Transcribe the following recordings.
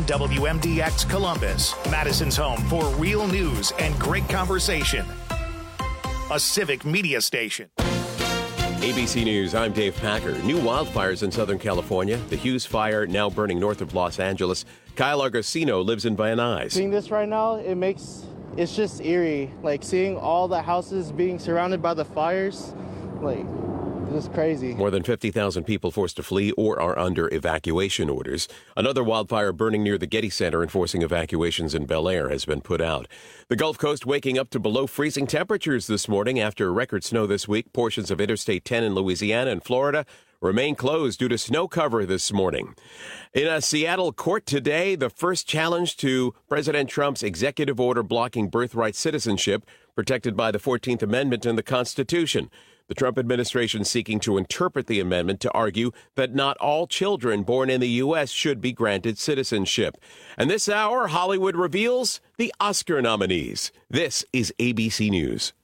WMDX Columbus, Madison's home for real news and great conversation. A Civic Media station. ABC News, I'm Dave Packer. New wildfires in Southern California. The Hughes Fire now burning north of Los Angeles. Kyle Argosino lives in Van Nuys. Seeing this right now, it's just eerie. Like seeing all the houses being surrounded by the fires, like it's crazy. More than 50,000 people forced to flee or are under evacuation orders. Another wildfire burning near the Getty Center and forcing evacuations in Bel Air has been put out. The Gulf Coast waking up to below freezing temperatures this morning after record snow this week. Portions of Interstate 10 in Louisiana and Florida remain closed due to snow cover this morning. In a Seattle court today, the first challenge to President Trump's executive order blocking birthright citizenship protected by the 14th Amendment in the Constitution. The Trump administration seeking to interpret the amendment to argue that not all children born in the U.S. should be granted citizenship. And this hour, Hollywood reveals the Oscar nominees. This is ABC News.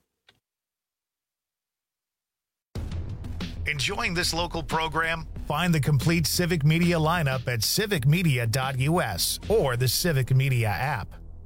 Enjoying this local program? Find the complete Civic Media lineup at civicmedia.us or the Civic Media app.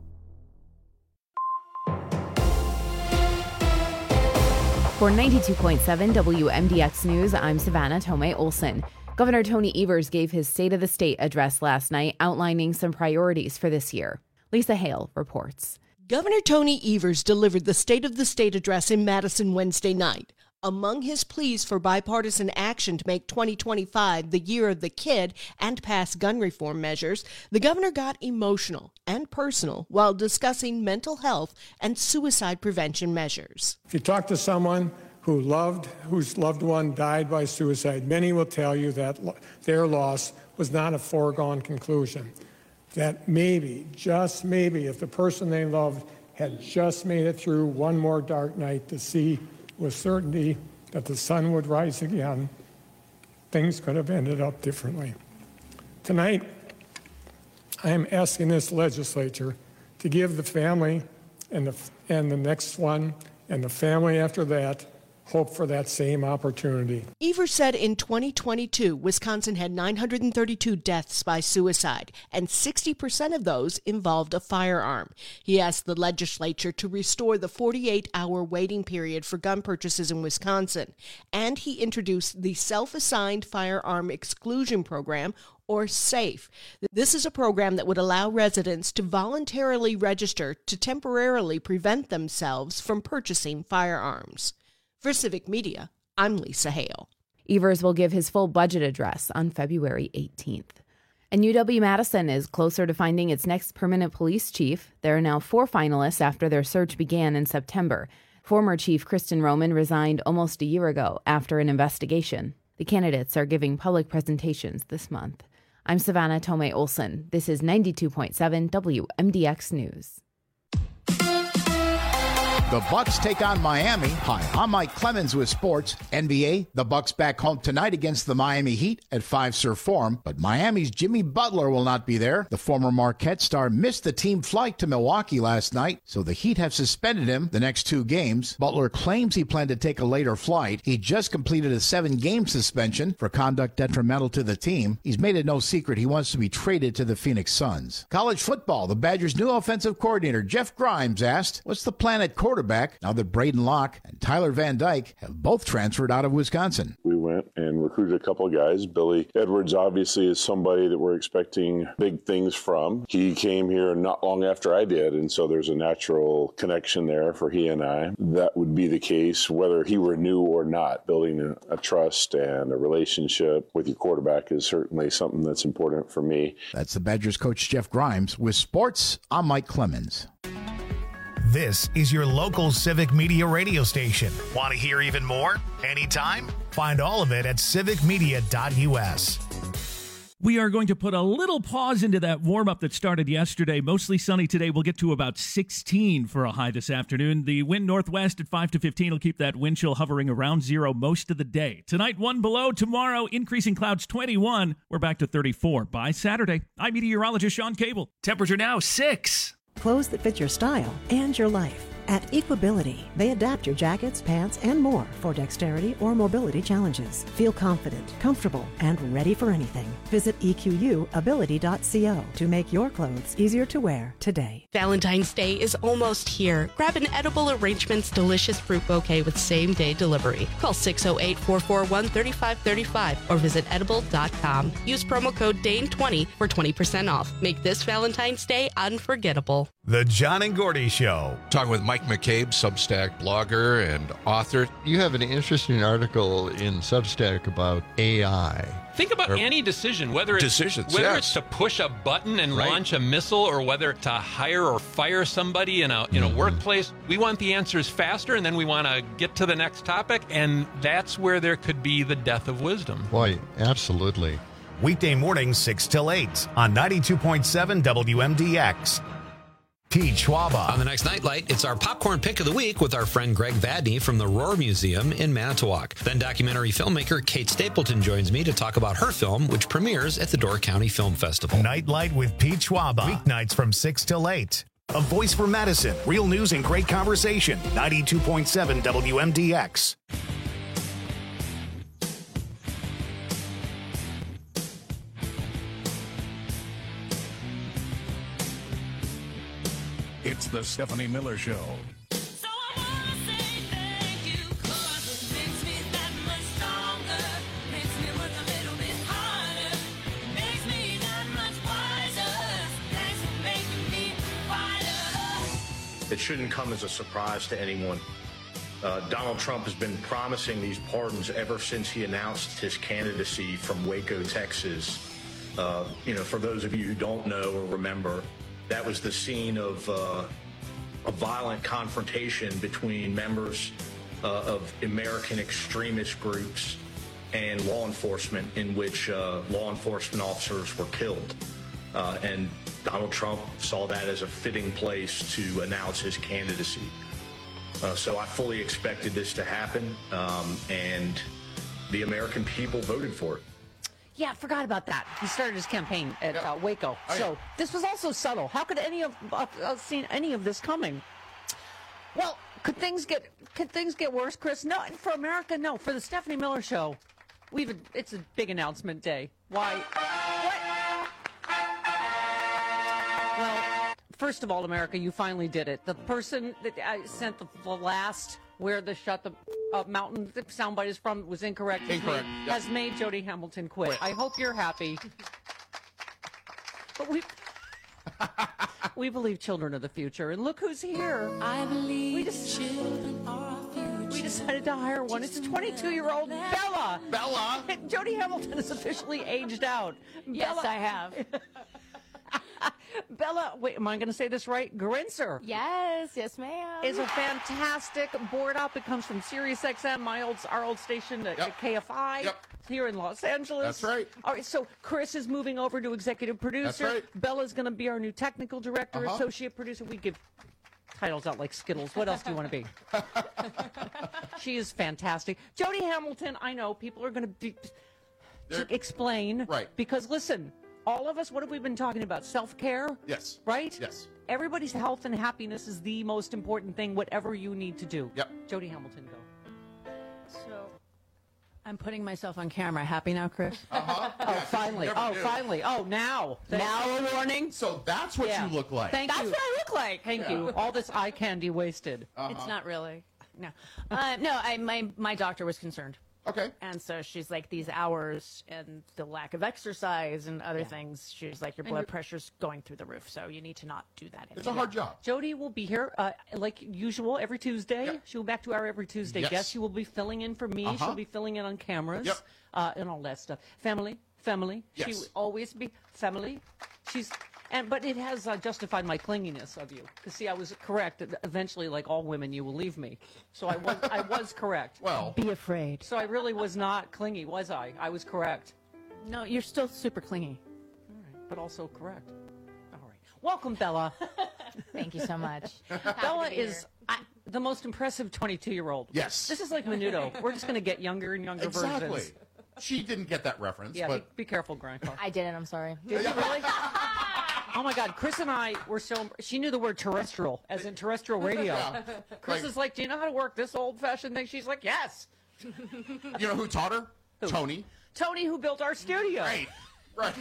For 92.7 WMDX News, I'm Savannah Tomei Olson. Governor Tony Evers gave his State of the State address last night, outlining some priorities for this year. Lisa Hale reports. Governor Tony Evers delivered the State of the State address in Madison Wednesday night. Among his pleas for bipartisan action to make 2025 the year of the kid and pass gun reform measures, the governor got emotional and personal while discussing mental health and suicide prevention measures. If you talk to someone whose loved one died by suicide, many will tell you that their loss was not a foregone conclusion. That maybe, just maybe, if the person they loved had just made it through one more dark night to see with certainty that the sun would rise again, things could have ended up differently. Tonight, I am asking this legislature to give the family and the next one and the family after that hope for that same opportunity. Evers said in 2022, Wisconsin had 932 deaths by suicide, and 60% of those involved a firearm. He asked the legislature to restore the 48-hour waiting period for gun purchases in Wisconsin, and he introduced the Self-Assigned Firearm Exclusion Program, or SAFE. This is a program that would allow residents to voluntarily register to temporarily prevent themselves from purchasing firearms. For Civic Media, I'm Lisa Hale. Evers will give his full budget address on February 18th. And UW-Madison is closer to finding its next permanent police chief. There are now 4 finalists after their search began in September. Former Chief Kristen Roman resigned almost a year ago after an investigation. The candidates are giving public presentations this month. I'm Savannah Tomei Olson. This is 92.7 WMDX News. The Bucks take on Miami. Hi, I'm Mike Clemens with sports. NBA, the Bucks back home tonight against the Miami Heat at Fiserv Forum, but Miami's Jimmy Butler will not be there. The former Marquette star missed the team flight to Milwaukee last night, so the Heat have suspended him the next 2 games. Butler claims he planned to take a later flight. He just completed a 7-game suspension for conduct detrimental to the team. He's made it no secret he wants to be traded to the Phoenix Suns. College football, the Badgers' new offensive coordinator Jeff Grimes asked, what's the plan at quarterback now that Braden Locke and Tyler Van Dyke have both transferred out of Wisconsin? We went and recruited a couple of guys. Billy Edwards obviously is somebody that we're expecting big things from. He came here not long after I did, and so there's a natural connection there for he and I. That would be the case whether he were new or not. Building a trust and a relationship with your quarterback is certainly something that's important for me. That's the Badgers coach Jeff Grimes. With sports, I'm Mike Clemens. This is your local Civic Media radio station. Want to hear even more? Anytime? Find all of it at civicmedia.us. We are going to put a little pause into that warm-up that started yesterday. Mostly sunny today. We'll get to about 16 for a high this afternoon. The wind northwest at 5 to 15 will keep that wind chill hovering around 0 most of the day. Tonight, 1 below. Tomorrow, increasing clouds 21. We're back to 34 by Saturday. I'm meteorologist Sean Cable. Temperature now 6. Clothes that fit your style and your life. At Equability, they adapt your jackets, pants, and more for dexterity or mobility challenges. Feel confident, comfortable, and ready for anything. Visit EQUability.co to make your clothes easier to wear today. Valentine's Day is almost here. Grab an Edible Arrangements delicious fruit bouquet with same-day delivery. Call 608-441-3535 or visit edible.com. Use promo code DANE20 for 20% off. Make this Valentine's Day unforgettable. The John and Gordy Show. Talking with Mike McCabe, Substack blogger and author. You have an interesting article in Substack about AI. Think about any decision, whether it's to push a button and launch a missile, or whether to hire or fire somebody in a workplace. We want the answers faster, and then we want to get to the next topic, and that's where there could be the death of wisdom. Boy, absolutely. Weekday mornings 6 till 8 on 92.7 WMDX. Pete Schwaba. On the next Nightlight, it's our popcorn pick of the week with our friend Greg Vadney from the Roar Museum in Manitowoc. Then documentary filmmaker Kate Stapleton joins me to talk about her film, which premieres at the Door County Film Festival. Nightlight with Pete Schwaba. Weeknights from 6 till 8. A voice for Madison. Real news and great conversation. 92.7 WMDX. It's the Stephanie Miller Show. It shouldn't come as a surprise to anyone. Donald Trump has been promising these pardons ever since he announced his candidacy from Waco, Texas. For those of you who don't know or remember, that was the scene of a violent confrontation between members of American extremist groups and law enforcement, in which law enforcement officers were killed. And Donald Trump saw that as a fitting place to announce his candidacy. So I fully expected this to happen, and the American people voted for it. Yeah, I forgot about that. He started his campaign at Waco. So this was also subtle. How could any of us seen any of this coming? Well, could things get worse, Chris? No, for America, no. For the Stephanie Miller Show, it's a big announcement day. Why? What? Well, first of all, America, you finally did it. The person that I sent the last where the shut the mountain soundbite is from was incorrect. Has made Jody Hamilton quit. I hope you're happy. But we believe children are the future, and look who's here. I believe children are our future. We decided to hire one. It's 22-year-old Bella. Bella? Jody Hamilton is officially aged out. Yes, Bella, I have. Bella, wait, am I going to say this right? Grinzer. Yes, ma'am. Is a fantastic board up. It comes from Sirius XM, our old station at KFI here in Los Angeles. That's right. All right, so Chris is moving over to executive producer. That's right. Bella's going to be our new technical director, associate producer. We give titles out like Skittles. What else do you want to be? She is fantastic. Jody Hamilton, I know people are going to explain. Right. Because listen, all of us, what have we been talking about? Self-care? Yes. Right? Yes. Everybody's health and happiness is the most important thing, whatever you need to do. Yep. Jody Hamilton, go. So, I'm putting myself on camera. Happy now, Chris? Oh, finally. Finally. Oh, now. Now a warning? So that's what you look like. Thank you. That's what I look like. Thank you. All this eye candy wasted. It's not really. No. My doctor was concerned. Okay. And so she's like, these hours and the lack of exercise and other things, she's like, your blood pressure's going through the roof, so you need to not do that anymore. It's a hard job. Jody will be here like usual every Tuesday. Yep. She'll be back to our every Tuesday guest. She will be filling in for me. She'll be filling in on cameras and all that stuff. Family. Yes. She will always be family. But it has justified my clinginess of you. Because, see, I was correct. Eventually, like all women, you will leave me. So I was correct. Well. Be afraid. So I really was not clingy, was I? I was correct. No, you're still super clingy. All right. But also correct. All right. Welcome, Bella. Thank you so much. Bella is the most impressive 22-year-old. Yes. This is like Menudo. We're just going to get younger and younger versions. She didn't get that reference. Yeah, but be careful, Grandpa. I didn't. I'm sorry. Did you really? Oh my God, Chris and I were she knew the word terrestrial, as in terrestrial radio. Yeah. Chris is like, do you know how to work this old-fashioned thing? She's like, yes. You know who taught her? Who? Tony. Tony, who built our studio. Right.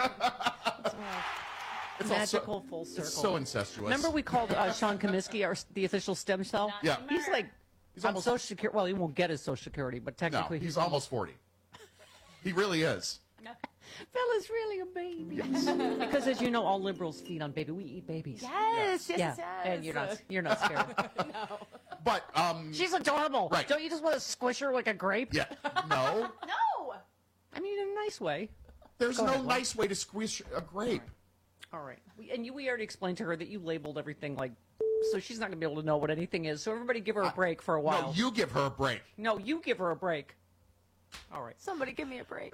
It's magical full circle. It's so incestuous. Remember we called Sean Comiskey the official stem cell? Yeah. He's like, He's on almost Social Security. Well, he won't get his Social Security, but technically he's almost 40. He really is. Bella's really a baby. Yes. Because as you know, all liberals feed on baby. We eat babies. Yes, yeah. yes. And you're not scared. No. But she's adorable. Right. Don't you just want to squish her like a grape? Yeah. No. No. I mean, in a nice way. There's Go no ahead, nice way to squeeze a grape. All right. We already explained to her that you labeled everything like, so she's not going to be able to know what anything is. So everybody give her a break for a while. No, you give her a break. No, you give her a break. All right. Somebody give me a break.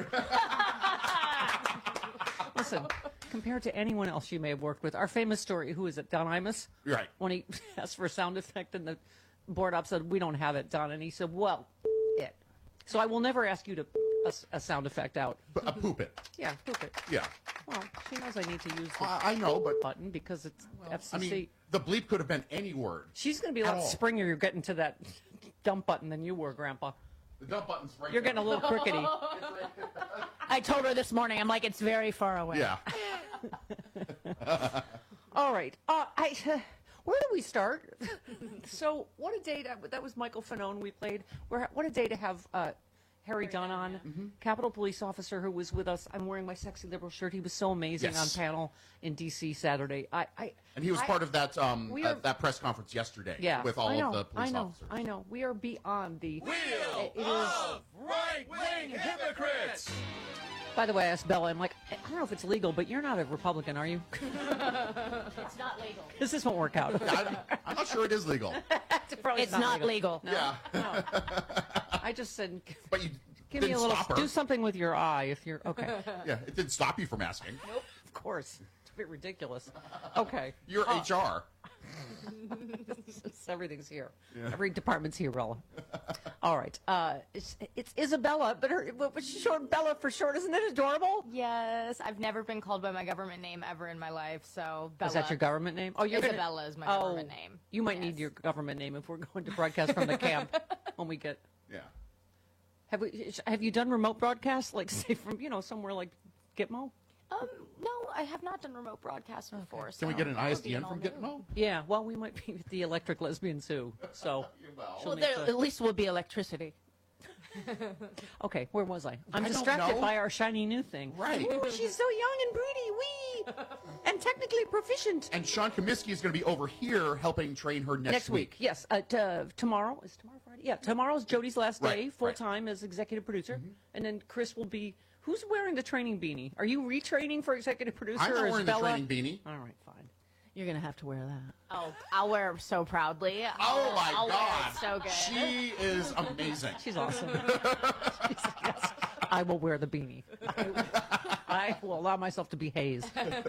Listen, compared to anyone else you may have worked with, our famous story, who is it, Don Imus? Right. When he asked for a sound effect and the board op said, we don't have it, Don. And he said, well, it. So I will never ask you to a sound effect out. Poop it. Yeah, poop it. Yeah. Well, she knows I need to use the I know, but button because it's FCC. I mean, the bleep could have been any word. She's going to be a lot springier. You're getting to that dump button than you were, Grandpa. The dump button's right You're getting a little crickety. I told her this morning, I'm like, it's very far away. Yeah. All right. Where do we start? So, what a day that was Michael Fanone we played. What a day to have Harry Dunn on, Capitol Police officer who was with us. I'm wearing my sexy liberal shirt. He was so amazing on panel in D.C. Saturday. And he was part of that that press conference yesterday with all of the police officers. I know. We are beyond the wheel of right-wing hypocrites. By the way, I asked Bella, I'm like, I don't know if it's legal, but you're not a Republican, are you? It's not legal. This won't work out. I'm not sure it is legal. It's not legal. No. Yeah. No. I just said, but you give me a little, stop her. do something with your eye if you're, okay. Yeah, it didn't stop you from asking. Nope, of course. It's a bit ridiculous. Okay. You're HR. Everything's here. Yeah. Every department's here, Bella. All right. It's Isabella, but she's short Bella for short. Isn't it adorable? Yes, I've never been called by my government name ever in my life, so Bella. Is that your government name? Oh, Isabella is my government name. You might need your government name if we're going to broadcast from the camp when we get. Yeah. Have you done remote broadcasts, like say from somewhere like Gitmo? No, I have not done remote broadcasts before. Can we get an ISDN from Gitmo? Yeah, well, we might be the Electric Lesbian Sue, so. Well, there at least will be electricity. Okay, where was I? I'm I don't distracted know. by our shiny new thing. Right. Ooh, she's so young and pretty, wee, and technically proficient. And Sean Comiskey is going to be over here helping train her next week. Yes. Tomorrow is tomorrow Friday. Yeah, tomorrow's Jody's last day, Right, full time as executive producer, and then Chris will be. Who's wearing the training beanie? Are you retraining for executive producer? I'm not or is wearing Bella? the training beanie. All right, fine. You're gonna have to wear that. Oh, I'll wear it so proudly. Oh my I'll God! wear it so good. She is amazing. She's awesome. Yes, I will wear the beanie. I will allow myself to be hazed.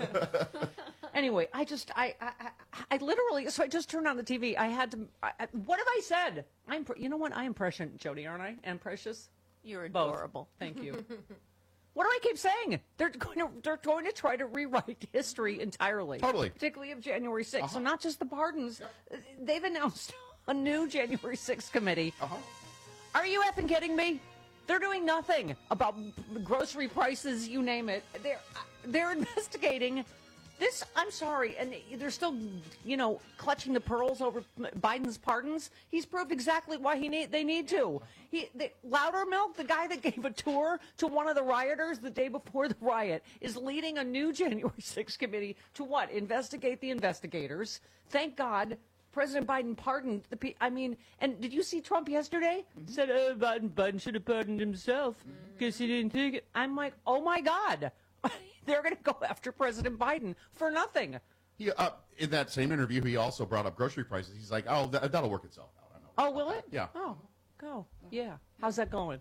Anyway, I literally, so I just turned on the TV. I had to. What have I said? You know what? I am prescient, Jody, aren't I? And precious. You're Both. adorable. Thank you. What do I keep saying? They're going to try to rewrite history entirely. Totally. Particularly of January 6th. So not just the pardons. They've announced a new January 6th committee. Are you effing kidding me? They're doing nothing about grocery prices, you name it. They're investigating this. I'm sorry, and they're still, clutching the pearls over Biden's pardons. He's proved exactly why they need to. Loudermilk, the guy that gave a tour to one of the rioters the day before the riot, is leading a new January 6th committee to what? Investigate the investigators. Thank God President Biden pardoned the people. I mean, and did you see Trump yesterday? Said, Biden should have pardoned himself because he didn't take it. I'm like, oh my God. They're going to go after President Biden for nothing. He, in that same interview, he also brought up grocery prices. He's like, oh, that'll work itself out. I know. Oh, will it? Yeah. Oh, go. Yeah. How's that going?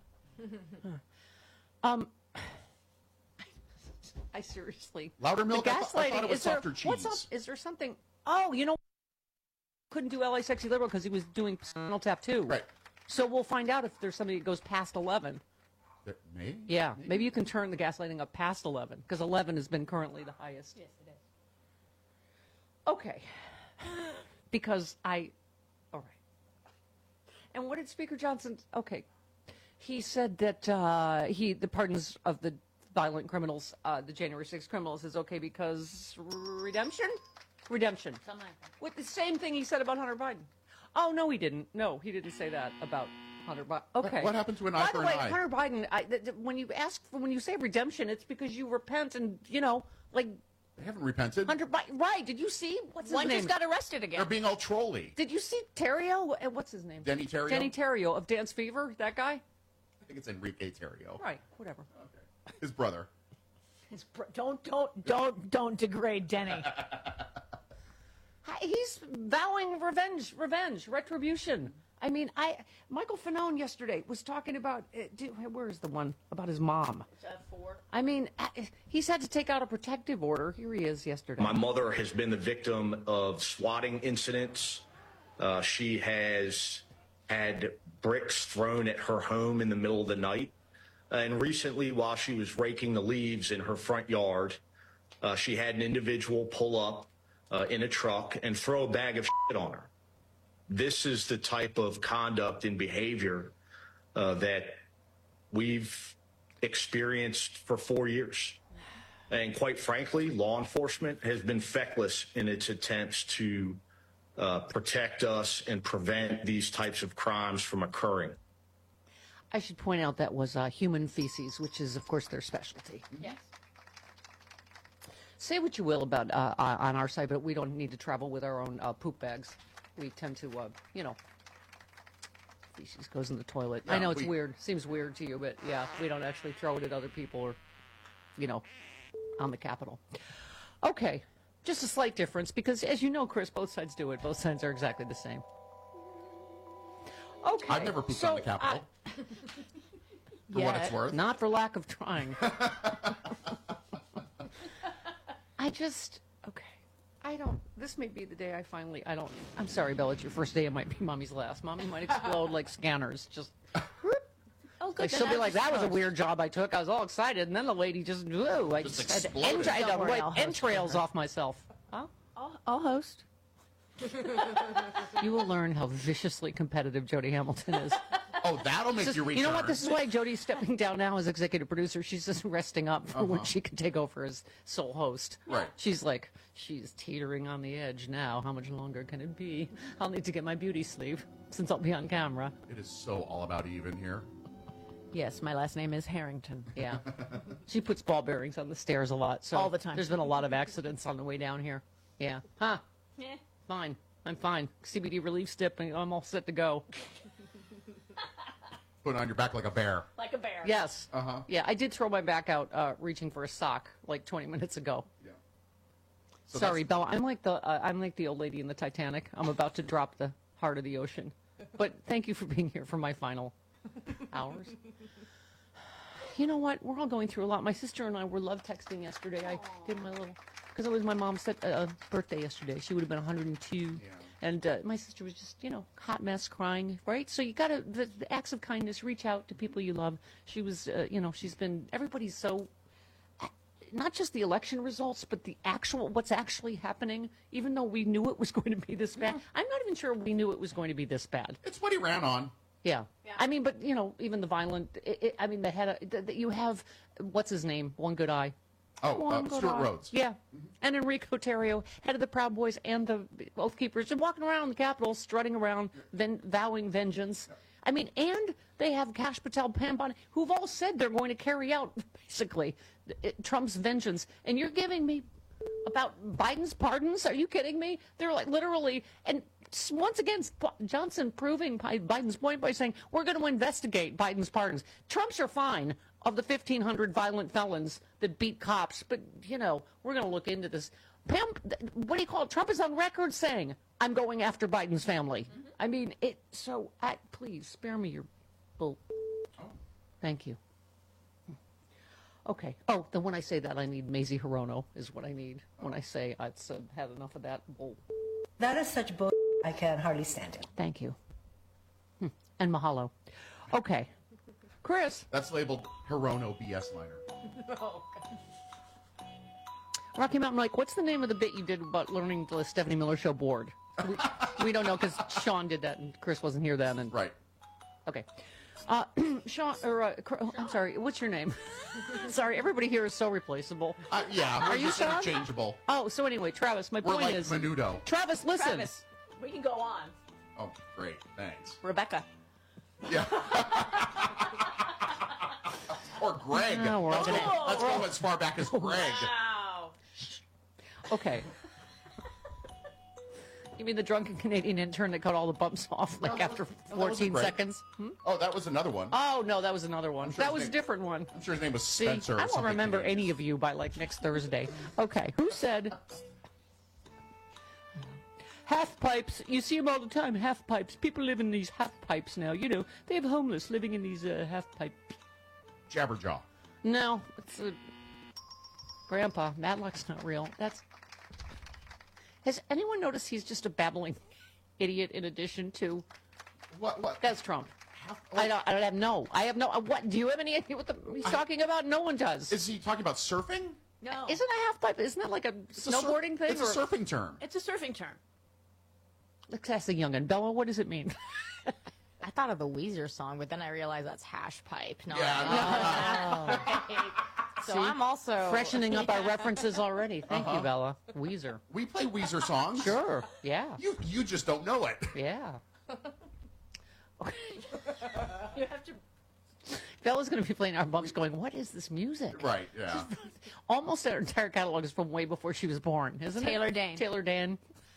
I seriously. Loudermilk? The I thought it gaslighting. was softer What's up? cheese. Is there something? Oh, couldn't do LA Sexy Liberal because he was doing Spinal Tap 2. Right. So we'll find out if there's somebody that goes past 11. Maybe? Yeah. Maybe you can turn the gaslighting up past 11 because 11 has been currently the highest. Yes, it is. Okay. Because all right. And what did Speaker Johnson, okay. He said that the pardons of the violent criminals, the January 6th criminals is okay because redemption? Redemption. Something like that. With the same thing he said about Hunter Biden. Oh, no, he didn't. No, he didn't say that about Hunter Biden. Okay. What happened to an eye for an eye? Hunter Biden, when you say redemption, it's because you repent and, like... They haven't repented. Hunter Biden, right. Did you see? What's his One name? just got arrested again. They're being all trolly. Did you see Terrio? What's his name? Denny Terrio? Denny Terrio of Dance Fever, that guy? I think it's Enrique Terrio. Right, whatever. Okay. His brother. Don't degrade Denny. He's vowing revenge, retribution. I mean, Michael Fanone yesterday was talking about, where is the one, about his mom. I mean, he's had to take out a protective order. Here he is yesterday. My mother has been the victim of swatting incidents. She has had bricks thrown at her home in the middle of the night. And recently, while she was raking the leaves in her front yard, she had an individual pull up in a truck and throw a bag of shit on her. This is the type of conduct and behavior that we've experienced for 4 years. And quite frankly, law enforcement has been feckless in its attempts to protect us and prevent these types of crimes from occurring. I should point out that was human feces, which is, of course, their specialty. Yes. Say what you will about on our side, but we don't need to travel with our own poop bags. We tend to, feces goes in the toilet. Yeah, I know it's weird. Seems weird to you, but yeah, we don't actually throw it at other people or, on the Capitol. Okay, just a slight difference because, as you know, Chris, both sides do it. Both sides are exactly the same. Okay. I've never pooped on the Capitol. For what it's worth. Not for lack of trying. This may be the day I'm sorry, Bella, it's your first day. It might be Mommy's last. Mommy might explode like scanners. Just. Oh, good. She'll be like, that was a weird job I took. I was all excited. And then the lady just, I just had to wipe entrails off myself. Huh? I'll host. You will learn how viciously competitive Jody Hamilton is. Oh, that'll make you return. You know what? This is why Jody's stepping down now as executive producer. She's just resting up for when she can take over as sole host. Right. She's teetering on the edge now. How much longer can it be? I'll need to get my beauty sleeve since I'll be on camera. It is so all about even here. Yes, my last name is Harrington. Yeah. She puts ball bearings on the stairs a lot. So all the time. There's been a lot of accidents on the way down here. Yeah. Huh. Yeah. Fine. I'm fine. CBD relief stip, and I'm all set to go. Put it on your back like a bear. Like a bear. Yes. Yeah, I did throw my back out reaching for a sock like 20 minutes ago. Yeah. So sorry, Bella. I'm like the old lady in the Titanic. I'm about to drop the heart of the ocean. But thank you for being here for my final hours. You know what? We're all going through a lot. My sister and I were love texting yesterday. I did my little, because it was my mom's birthday yesterday. She would have been 102. Yeah. And my sister was just, hot mess, crying, right? So you got to, the acts of kindness, reach out to people you love. She was, everybody's so, not just the election results, but what's actually happening, even though we knew it was going to be this bad. I'm not even sure we knew it was going to be this bad. It's what he ran on. Yeah. I mean, but, even the violent, you have, what's his name? One Good Eye. Stuart Rhodes. Yeah. Mm-hmm. And Enrico Terrio, head of the Proud Boys and the Oath Keepers, and walking around the Capitol, strutting around, vowing vengeance. I mean, and they have Kash Patel, Pam Bondi, who've all said they're going to carry out, basically, Trump's vengeance. And you're giving me about Biden's pardons? Are you kidding me? They're like literally, and once again, Johnson proving Biden's point by saying, we're going to investigate Biden's pardons. Trump's are fine of the 1,500 violent felons that beat cops, but, we're going to look into this. Pam, what do you call it? Trump is on record saying, I'm going after Biden's family. Mm-hmm. I mean, please, spare me your bull. Oh. Thank you. Okay. Oh, then when I say that, I need Mazie Hirono is what I need when I say I've had enough of that bull. That is such bull. I can hardly stand it. Thank you. And mahalo. Okay. Chris. That's labeled Hirono BS liner. Rocky Mountain Mike, what's the name of the bit you did about learning the Stephanie Miller Show board? We don't know because Sean did that and Chris wasn't here then. And right. Okay. Sean, I'm sorry, what's your name? Sorry, everybody here is so replaceable. Yeah, are you Sean? Interchangeable. Oh, so anyway, Travis, my point like is... Menudo. Travis, listen. Travis, we can go on. Oh, great, thanks. Rebecca. Yeah. Or Greg. No, let's go as far back as Greg. Wow. Okay. You mean the drunken Canadian intern that cut all the bumps off after 14 seconds? Oh, that was another one. Oh, no, that was another one. Sure that was a different one. I'm sure his name was Spencer. I won't remember any of you by next Thursday. Okay, who said... Half pipes. You see them all the time, half pipes. People live in these half pipes now. You know, they have homeless living in these half pipes. Jabberjaw. No, it's Grandpa. Matlock's not real. Has anyone noticed he's just a babbling idiot in addition to... What? That's Trump. I have no... What? Do you have any idea what he's talking about? No one does. Is he talking about surfing? No. Isn't a half pipe... Isn't that like a snowboarding thing? It's a surfing term. It's a surfing term. Let's ask the young'un. Bella, what does it mean? I thought of a Weezer song, but then I realized that's hash pipe. No. So See? I'm also freshening up our references already. Thank you, Bella. Weezer. We play Weezer songs. Sure. Yeah. You just don't know it. Yeah. You have to... Bella's going to be playing our bumps going, what is this music? Right, yeah. Almost our entire catalog is from way before she was born, isn't Taylor it? Dane. Taylor Dane.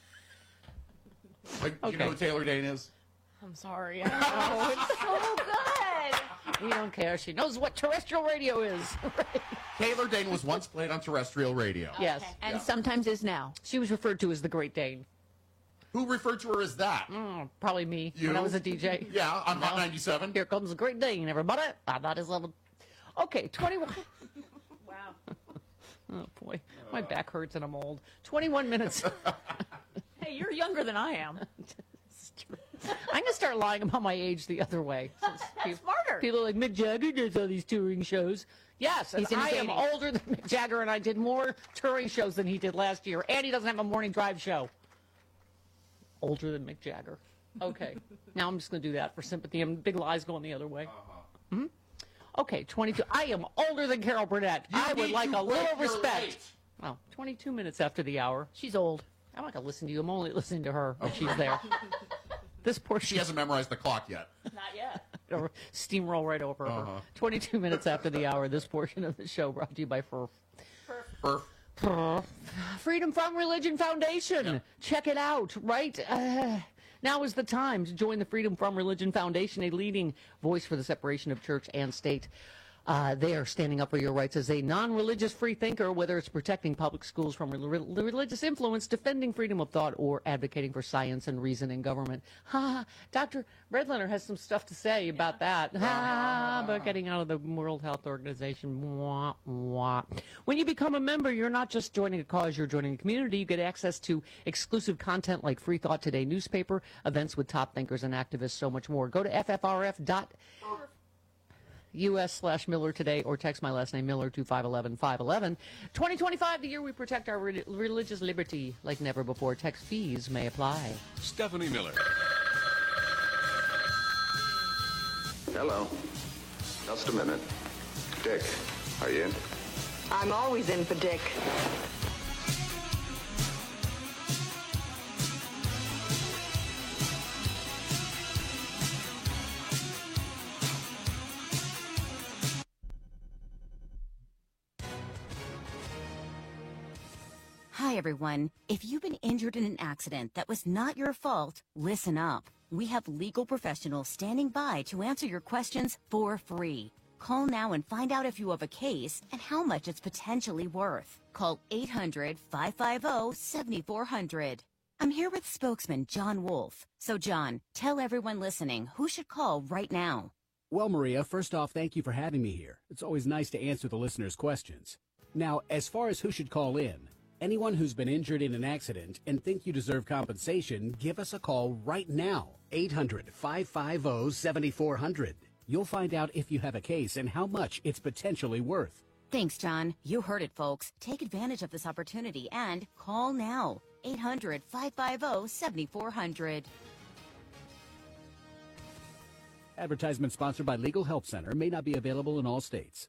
You know who Taylor Dane is? I'm sorry. I know. It's so good. We don't care. She knows what terrestrial radio is. Taylor Dane was once played on terrestrial radio. Yes. And sometimes is now. She was referred to as the Great Dane. Who referred to her as that? Probably me. You? When I was a DJ. Yeah, on Hot 97. Here comes the Great Dane, everybody. That is okay, 21. Wow. Oh, boy. My back hurts and I'm old. 21 minutes. Hey, you're younger than I am. I'm going to start lying about my age the other way. That's smarter. People are like, Mick Jagger does all these touring shows. Yes, and I am older than Mick Jagger, and I did more touring shows than he did last year. And he doesn't have a morning drive show. Older than Mick Jagger. Okay. Now I'm just going to do that for sympathy. And big lies going the other way. Okay, 22. I am older than Carol Burnett. I would like a little respect. Well, 22 minutes after the hour. She's old. I'm not going to listen to you. I'm only listening to her when she's there. This portion. She hasn't memorized the clock yet. Not yet. Steamroll right over her. 22 minutes after the hour, this portion of the show brought to you by FERF. Freedom from Religion Foundation. Yep. Check it out, right? Now is the time to join the Freedom from Religion Foundation, a leading voice for the separation of church and state. They are standing up for your rights as a non-religious free thinker, whether it's protecting public schools from religious influence, defending freedom of thought, or advocating for science and reason in government. Dr. Redlener has some stuff to say about that. About getting out of the World Health Organization. Wah, wah. When you become a member, you're not just joining a cause, you're joining a community. You get access to exclusive content like Free Thought Today newspaper, events with top thinkers and activists, so much more. Go to ffrf.us/Miller today, or text my last name Miller to 511-511. 2025, the year we protect our religious liberty like never before. Text fees may apply. Stephanie Miller. Hello. Just a minute. Dick, are you in? I'm always in for Dick. Hi, everyone. If you've been injured in an accident that was not your fault, listen up. We have legal professionals standing by to answer your questions for free. Call now and find out if you have a case and how much it's potentially worth. Call 800-550-7400. I'm here with spokesman John Wolf. So, John, tell everyone listening who should call right now. Well, Maria, first off, thank you for having me here. It's always nice to answer the listeners' questions. Now, as far as who should call in, anyone who's been injured in an accident and think you deserve compensation, give us a call right now. 800-550-7400. You'll find out if you have a case and how much it's potentially worth. Thanks, John. You heard it, folks. Take advantage of this opportunity and call now. 800-550-7400. Advertisement sponsored by Legal Help Center. May not be available in all states.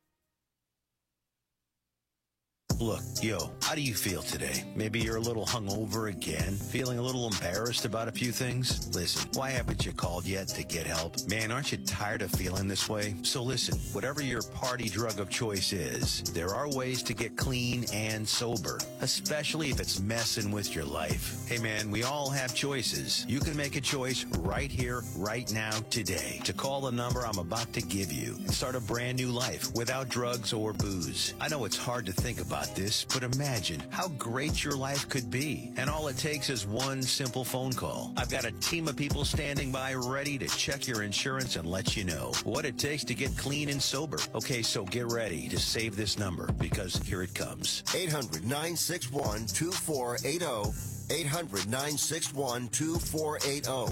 Look, how do you feel today? Maybe you're a little hungover again, feeling a little embarrassed about a few things? Listen, why haven't you called yet to get help? Man, aren't you tired of feeling this way? So listen, whatever your party drug of choice is, there are ways to get clean and sober, especially if it's messing with your life. Hey man, we all have choices. You can make a choice right here, right now, today, to call the number I'm about to give you and start a brand new life without drugs or booze. I know it's hard to think about this, but imagine how great your life could be. And all it takes is one simple phone call. I've got a team of people standing by ready to check your insurance and let you know what it takes to get clean and sober. Okay, so get ready to save this number because here it comes. 800-961-2480. 800-961-2480.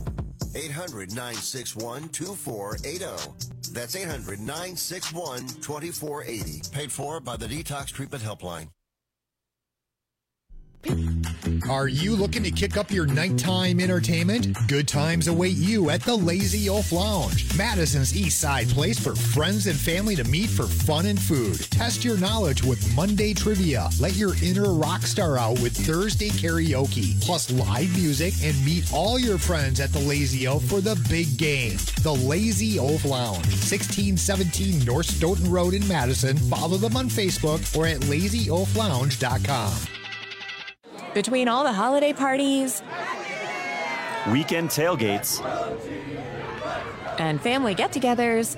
800-961-2480. That's 800-961-2480. Paid for by the Detox Treatment Helpline. Are you looking to kick up your nighttime entertainment? Good times await you at the Lazy Oaf Lounge, Madison's East Side place for friends and family to meet for fun and food. Test your knowledge with Monday trivia. Let your inner rock star out with Thursday karaoke, plus live music, and meet all your friends at the Lazy Oaf for the big game. The Lazy Oaf Lounge, 1617 North Stoughton Road in Madison. Follow them on Facebook or at lazyoaflounge.com. Between all the holiday parties, weekend tailgates, and family get-togethers,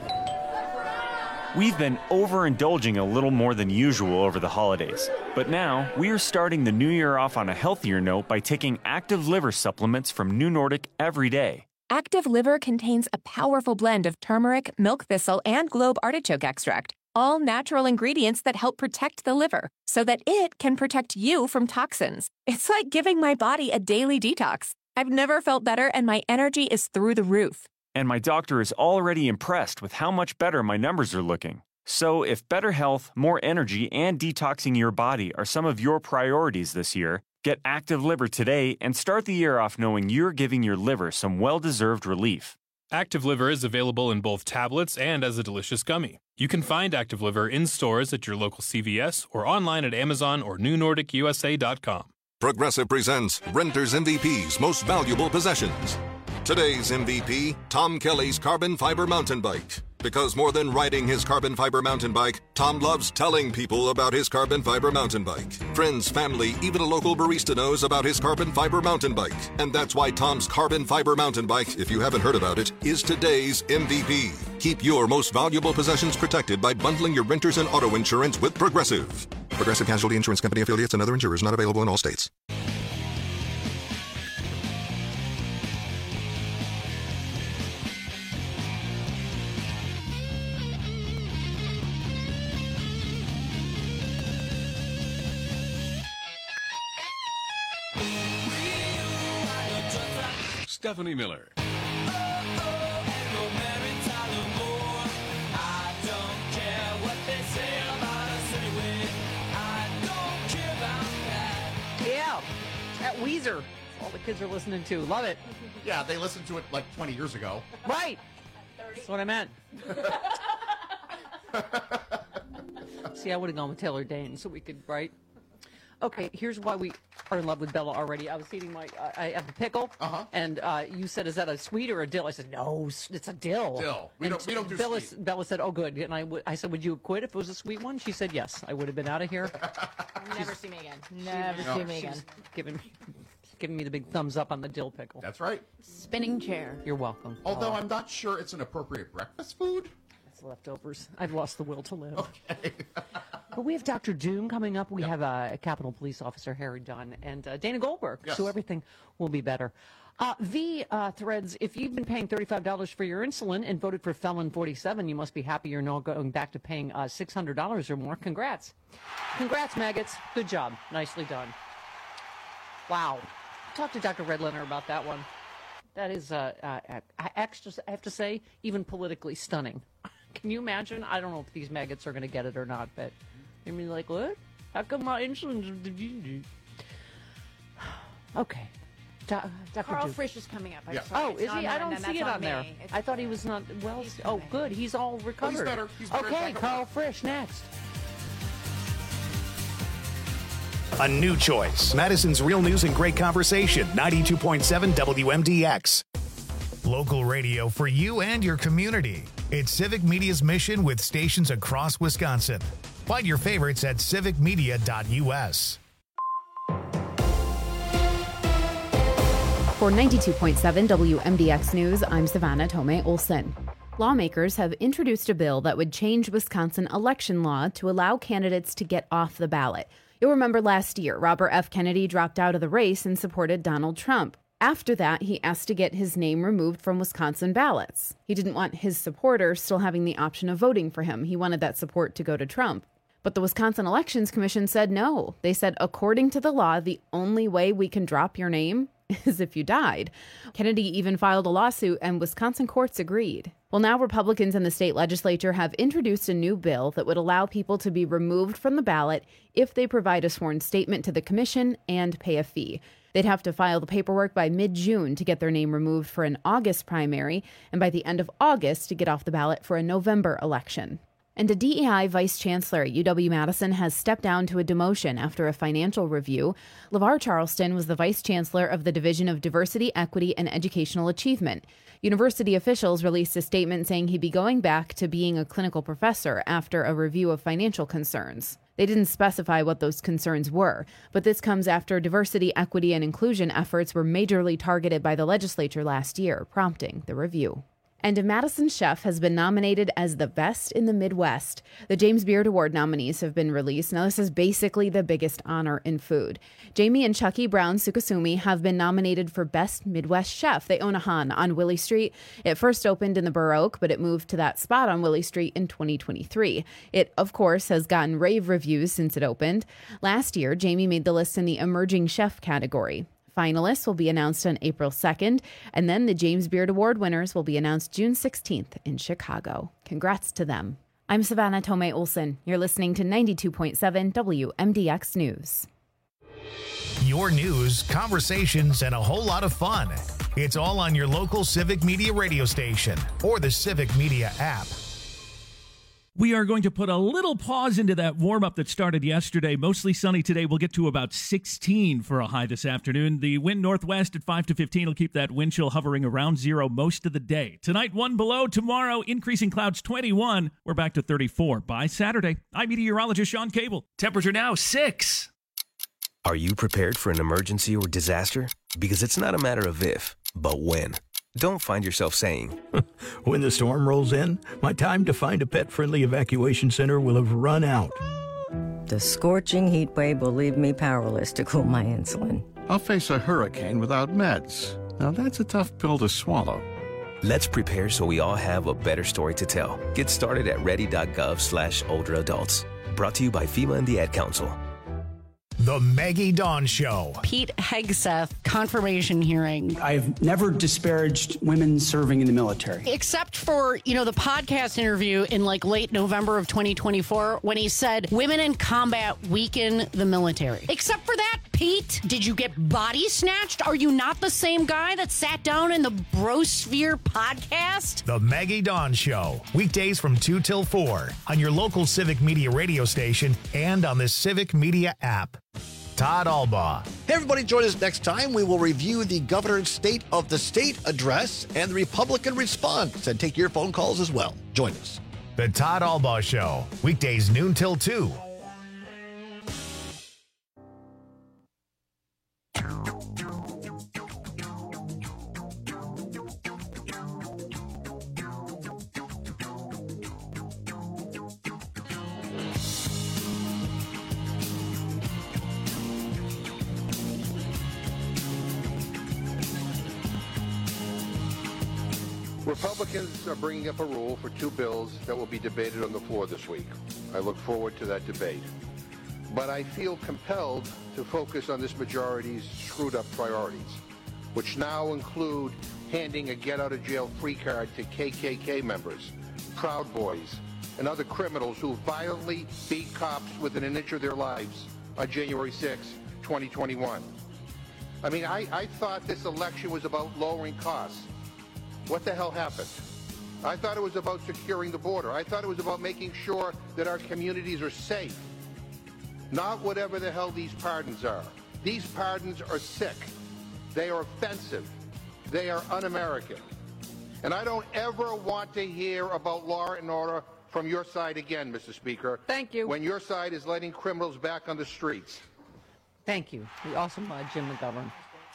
we've been overindulging a little more than usual over the holidays. But now, we are starting the new year off on a healthier note by taking Active Liver supplements from New Nordic every day. Active Liver contains a powerful blend of turmeric, milk thistle, and globe artichoke extract. All natural ingredients that help protect the liver so that it can protect you from toxins. It's like giving my body a daily detox. I've never felt better and my energy is through the roof. And my doctor is already impressed with how much better my numbers are looking. So if better health, more energy, and detoxing your body are some of your priorities this year, get Active Liver today and start the year off knowing you're giving your liver some well-deserved relief. Active Liver is available in both tablets and as a delicious gummy. You can find Active Liver in stores at your local CVS or online at Amazon or NewNordicUSA.com. Progressive presents Renter's MVP's Most Valuable Possessions. Today's MVP, Tom Kelly's carbon fiber mountain bike. Because more than riding his carbon fiber mountain bike, Tom loves telling people about his carbon fiber mountain bike. Friends, family, even a local barista knows about his carbon fiber mountain bike. And that's why Tom's carbon fiber mountain bike, if you haven't heard about it, is today's MVP. Keep your most valuable possessions protected by bundling your renters and auto insurance with Progressive. Progressive Casualty Insurance Company affiliates and other insurers not available in all states. Stephanie Miller. Yeah, that Weezer. All the kids are listening to. Love it. Yeah, they listened to it like 20 years ago. Right. That's what I meant. See, I would have gone with Taylor Dane so we could, right? Okay, here's why we are in love with Bella already. I was eating I have a pickle, and you said, "Is that a sweet or a dill?" I said, "No, it's a dill." Dill. We don't do Bella, sweet. Bella said, "Oh, good." And I said, "Would you quit if it was a sweet one?" She said, "Yes." I would have been out of here. Never see me again. Never see me again. Giving me the big thumbs up on the dill pickle. That's right. Spinning chair. You're welcome. Although I'm not sure it's an appropriate breakfast food. It's leftovers. I've lost the will to live. Okay. But we have Dr. Doom coming up. We have a Capitol Police Officer, Harry Dunn, and Dana Goldberg. Yes. So everything will be better. Threads, if you've been paying $35 for your insulin and voted for Felon 47, you must be happy you're now going back to paying $600 or more. Congrats. Congrats, maggots. Good job. Nicely done. Wow. Talk to Dr. Redlener about that one. That is, I have to say, even politically stunning. Can you imagine? I don't know if these maggots are going to get it or not, but I mean, like, what? How come my insulin's... Okay. Dr. Carl Duke. Frisch is coming up. Yeah. Oh, is he? I don't see it on there. I thought he was not well. Oh, good. He's all recovered. He's better. He's better. Okay, Carl Frisch next. A new choice. Madison's Real News and Great Conversation. 92.7 WMDX. Local radio for you and your community. It's Civic Media's mission with stations across Wisconsin. Find your favorites at civicmedia.us. For 92.7 WMDX News, I'm Savannah Tomei Olson. Lawmakers have introduced a bill that would change Wisconsin election law to allow candidates to get off the ballot. You'll remember last year, Robert F. Kennedy dropped out of the race and supported Donald Trump. After that, he asked to get his name removed from Wisconsin ballots. He didn't want his supporters still having the option of voting for him. He wanted that support to go to Trump. But the Wisconsin Elections Commission said no. They said, according to the law, the only way we can drop your name is if you died. Kennedy even filed a lawsuit, and Wisconsin courts agreed. Well, now Republicans in the state legislature have introduced a new bill that would allow people to be removed from the ballot if they provide a sworn statement to the commission and pay a fee. They'd have to file the paperwork by mid-June to get their name removed for an August primary, and by the end of August to get off the ballot for a November election. And a DEI vice chancellor at UW-Madison has stepped down to a demotion after a financial review. LeVar Charleston was the vice chancellor of the Division of Diversity, Equity, and Educational Achievement. University officials released a statement saying he'd be going back to being a clinical professor after a review of financial concerns. They didn't specify what those concerns were, but this comes after diversity, equity, and inclusion efforts were majorly targeted by the legislature last year, prompting the review. And a Madison chef has been nominated as the best in the Midwest. The James Beard Award nominees have been released. Now, this is basically the biggest honor in food. Jamie and Chucky Brown Sukasumi have been nominated for Best Midwest Chef. They own a Han on Willie Street. It first opened in the Burr Oak, but it moved to that spot on Willie Street in 2023. It, of course, has gotten rave reviews since it opened. Last year, Jamie made the list in the Emerging Chef category. Finalists will be announced on April 2nd, and then the James Beard Award winners will be announced June 16th in Chicago. Congrats to them. I'm Savannah Tomei Olson. You're listening to 92.7 WMDX News. Your news, conversations, and a whole lot of fun. It's all on your local Civic Media radio station or the Civic Media app. We are going to put a little pause into that warm-up that started yesterday. Mostly sunny today. We'll get to about 16 for a high this afternoon. The wind northwest at 5 to 15 will keep that wind chill hovering around zero most of the day. Tonight, 1 below. Tomorrow, increasing clouds 21. We're back to 34 by Saturday. I'm meteorologist Sean Cable. Temperature now 6. Are you prepared for an emergency or disaster? Because it's not a matter of if, but when. Don't find yourself saying, when the storm rolls in, my time to find a pet-friendly evacuation center will have run out. The scorching heat wave will leave me powerless to cool my insulin. I'll face a hurricane without meds. Now that's a tough pill to swallow. Let's prepare so we all have a better story to tell. Get started at ready.gov/older adults. Brought to you by FEMA and the Ad Council. The Maggie Dawn Show. Pete Hegseth confirmation hearing. I've never disparaged women serving in the military. Except for, the podcast interview in late November of 2024 when he said women in combat weaken the military. Except for that, Pete, did you get body snatched? Are you not the same guy that sat down in the Brosphere podcast? The Maggie Dawn Show. Weekdays from 2 till 4 on your local Civic Media radio station and on the Civic Media app. Todd Albaugh. Hey, everybody, join us next time. We will review the governor's State of the State address and the Republican response and take your phone calls as well. Join us. The Todd Albaugh Show. Weekdays noon till 2. Republicans are bringing up a rule for 2 bills that will be debated on the floor this week. I look forward to that debate. But I feel compelled to focus on this majority's screwed-up priorities, which now include handing a get-out-of-jail-free card to KKK members, Proud Boys, and other criminals who violently beat cops within an inch of their lives on January 6, 2021. I mean, I thought this election was about lowering costs. What the hell happened? I thought it was about securing the border. I thought it was about making sure that our communities are safe. Not whatever the hell these pardons are. These pardons are sick. They are offensive. They are un-American. And I don't ever want to hear about law and order from your side again, Mr. Speaker. Thank you. When your side is letting criminals back on the streets. Thank you. The awesome Jim McGovern.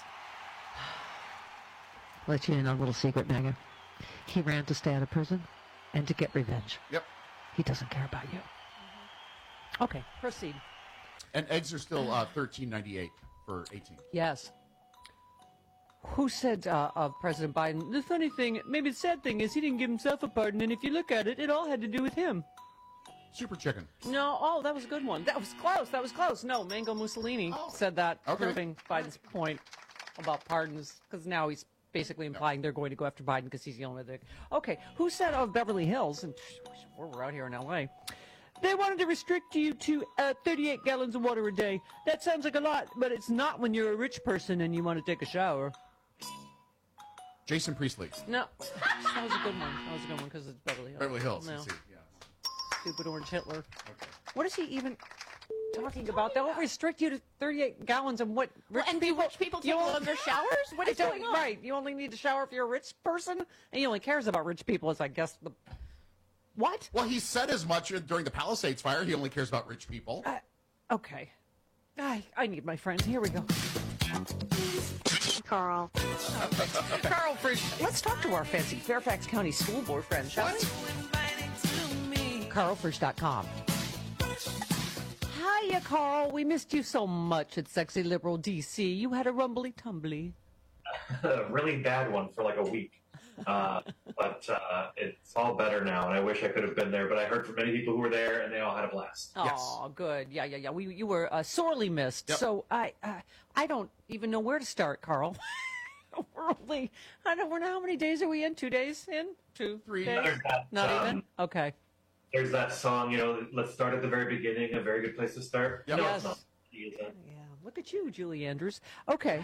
Let you in on a little secret, Megan. He ran to stay out of prison and to get revenge. Yep. He doesn't care about you. Okay, proceed. And eggs are still $13.98 for 18. Yes. Who said of President Biden, the funny thing, maybe the sad thing is he didn't give himself a pardon, and if you look at it, it all had to do with him. Super Chicken. No, that was a good one. That was close. No, Mango Mussolini said that, proving Biden's point about pardons, because now he's basically implying they're going to go after Biden because he's the only one. Okay, who said of Beverly Hills, and we're out here in L.A., they wanted to restrict you to 38 gallons of water a day. That sounds like a lot, but it's not when you're a rich person and you want to take a shower. Jason Priestley. No, that was a good one. Because it's Beverly Hills. Beverly Hills. No. Yeah. Stupid orange Hitler. Okay. What is he even talking about? They'll restrict you to 38 gallons and what? Rich people take longer showers? What is going on? Right. You only need to shower if you're a rich person, and he only cares about rich people, as I guess the. What? Well, he said as much during the Palisades fire. He only cares about rich people. Okay. I need my friends. Here we go. Carl. Carl Frisch. Let's talk to our fancy Fairfax County School Board friend, shall we? CarlFrisch.com. Hiya, Carl. We missed you so much at Sexy Liberal D.C. You had a rumbly-tumbly. Really bad one for like a week. But it's all better now, and I wish I could have been there. But I heard from many people who were there, and they all had a blast. Oh, good. Yeah. You were sorely missed. Yep. So I don't even know where to start, Carl. We're how many days are we in? 2 days in? 2, 3 days? Not even? Okay. There's that song, let's start at the very beginning, a very good place to start. Yep. Yes. Yeah, look at you, Julie Andrews. Okay.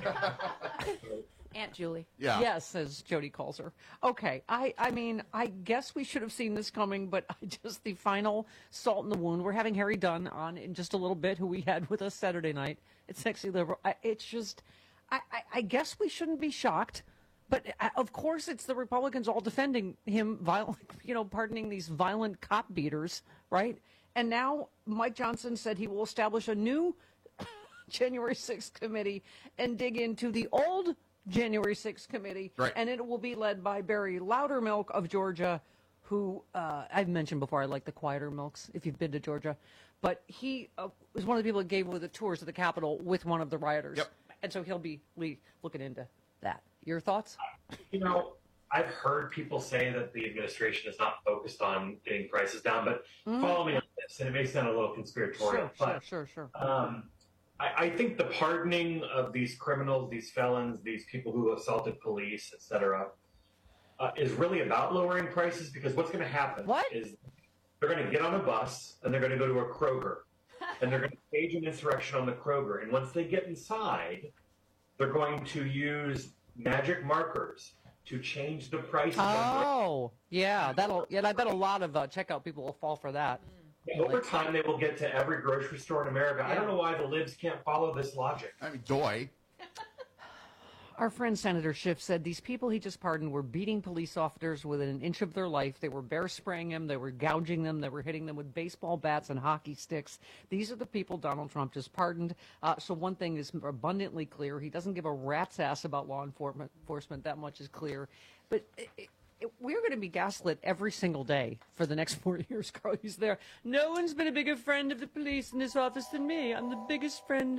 Aunt Julie. Yeah. Yes, as Jody calls her. Okay. I mean, I guess we should have seen this coming, but just the final salt in the wound. We're having Harry Dunn on in just a little bit, who we had with us Saturday night. It's Sexy Liberal. It's just, I guess we shouldn't be shocked. But, of course, it's the Republicans all defending him, pardoning these violent cop beaters, right? And now Mike Johnson said he will establish a new January 6th committee and dig into the old January 6th committee. Right. And it will be led by Barry Loudermilk of Georgia, who I've mentioned before. I like the quieter milks, if you've been to Georgia. But he was one of the people that gave the tours of the Capitol with one of the rioters. Yep. And so he'll be looking into that. Your thoughts? I've heard people say that the administration is not focused on getting prices down, but follow me on this, and it may sound a little conspiratorial. Sure. I think the pardoning of these criminals, these felons, these people who assaulted police, etc., is really about lowering prices, because what's going to happen is they're going to get on a bus and they're going to go to a Kroger, and they're going to stage an insurrection on the Kroger. And once they get inside, they're going to use magic markers to change the prices. Oh, yeah. I bet a lot of checkout people will fall for that. Over time, they will get to every grocery store in America. Yeah. I don't know why the libs can't follow this logic. I mean, doy. Our friend Senator Schiff said these people he just pardoned were beating police officers within an inch of their life. They were bear spraying them. They were gouging them. They were hitting them with baseball bats and hockey sticks. These are the people Donald Trump just pardoned. So one thing is abundantly clear. He doesn't give a rat's ass about law enforcement. That much is clear. But we're going to be gaslit every single day for the next 4 years, Carl. He's there. No one's been a bigger friend of the police in this office than me. I'm the biggest friend.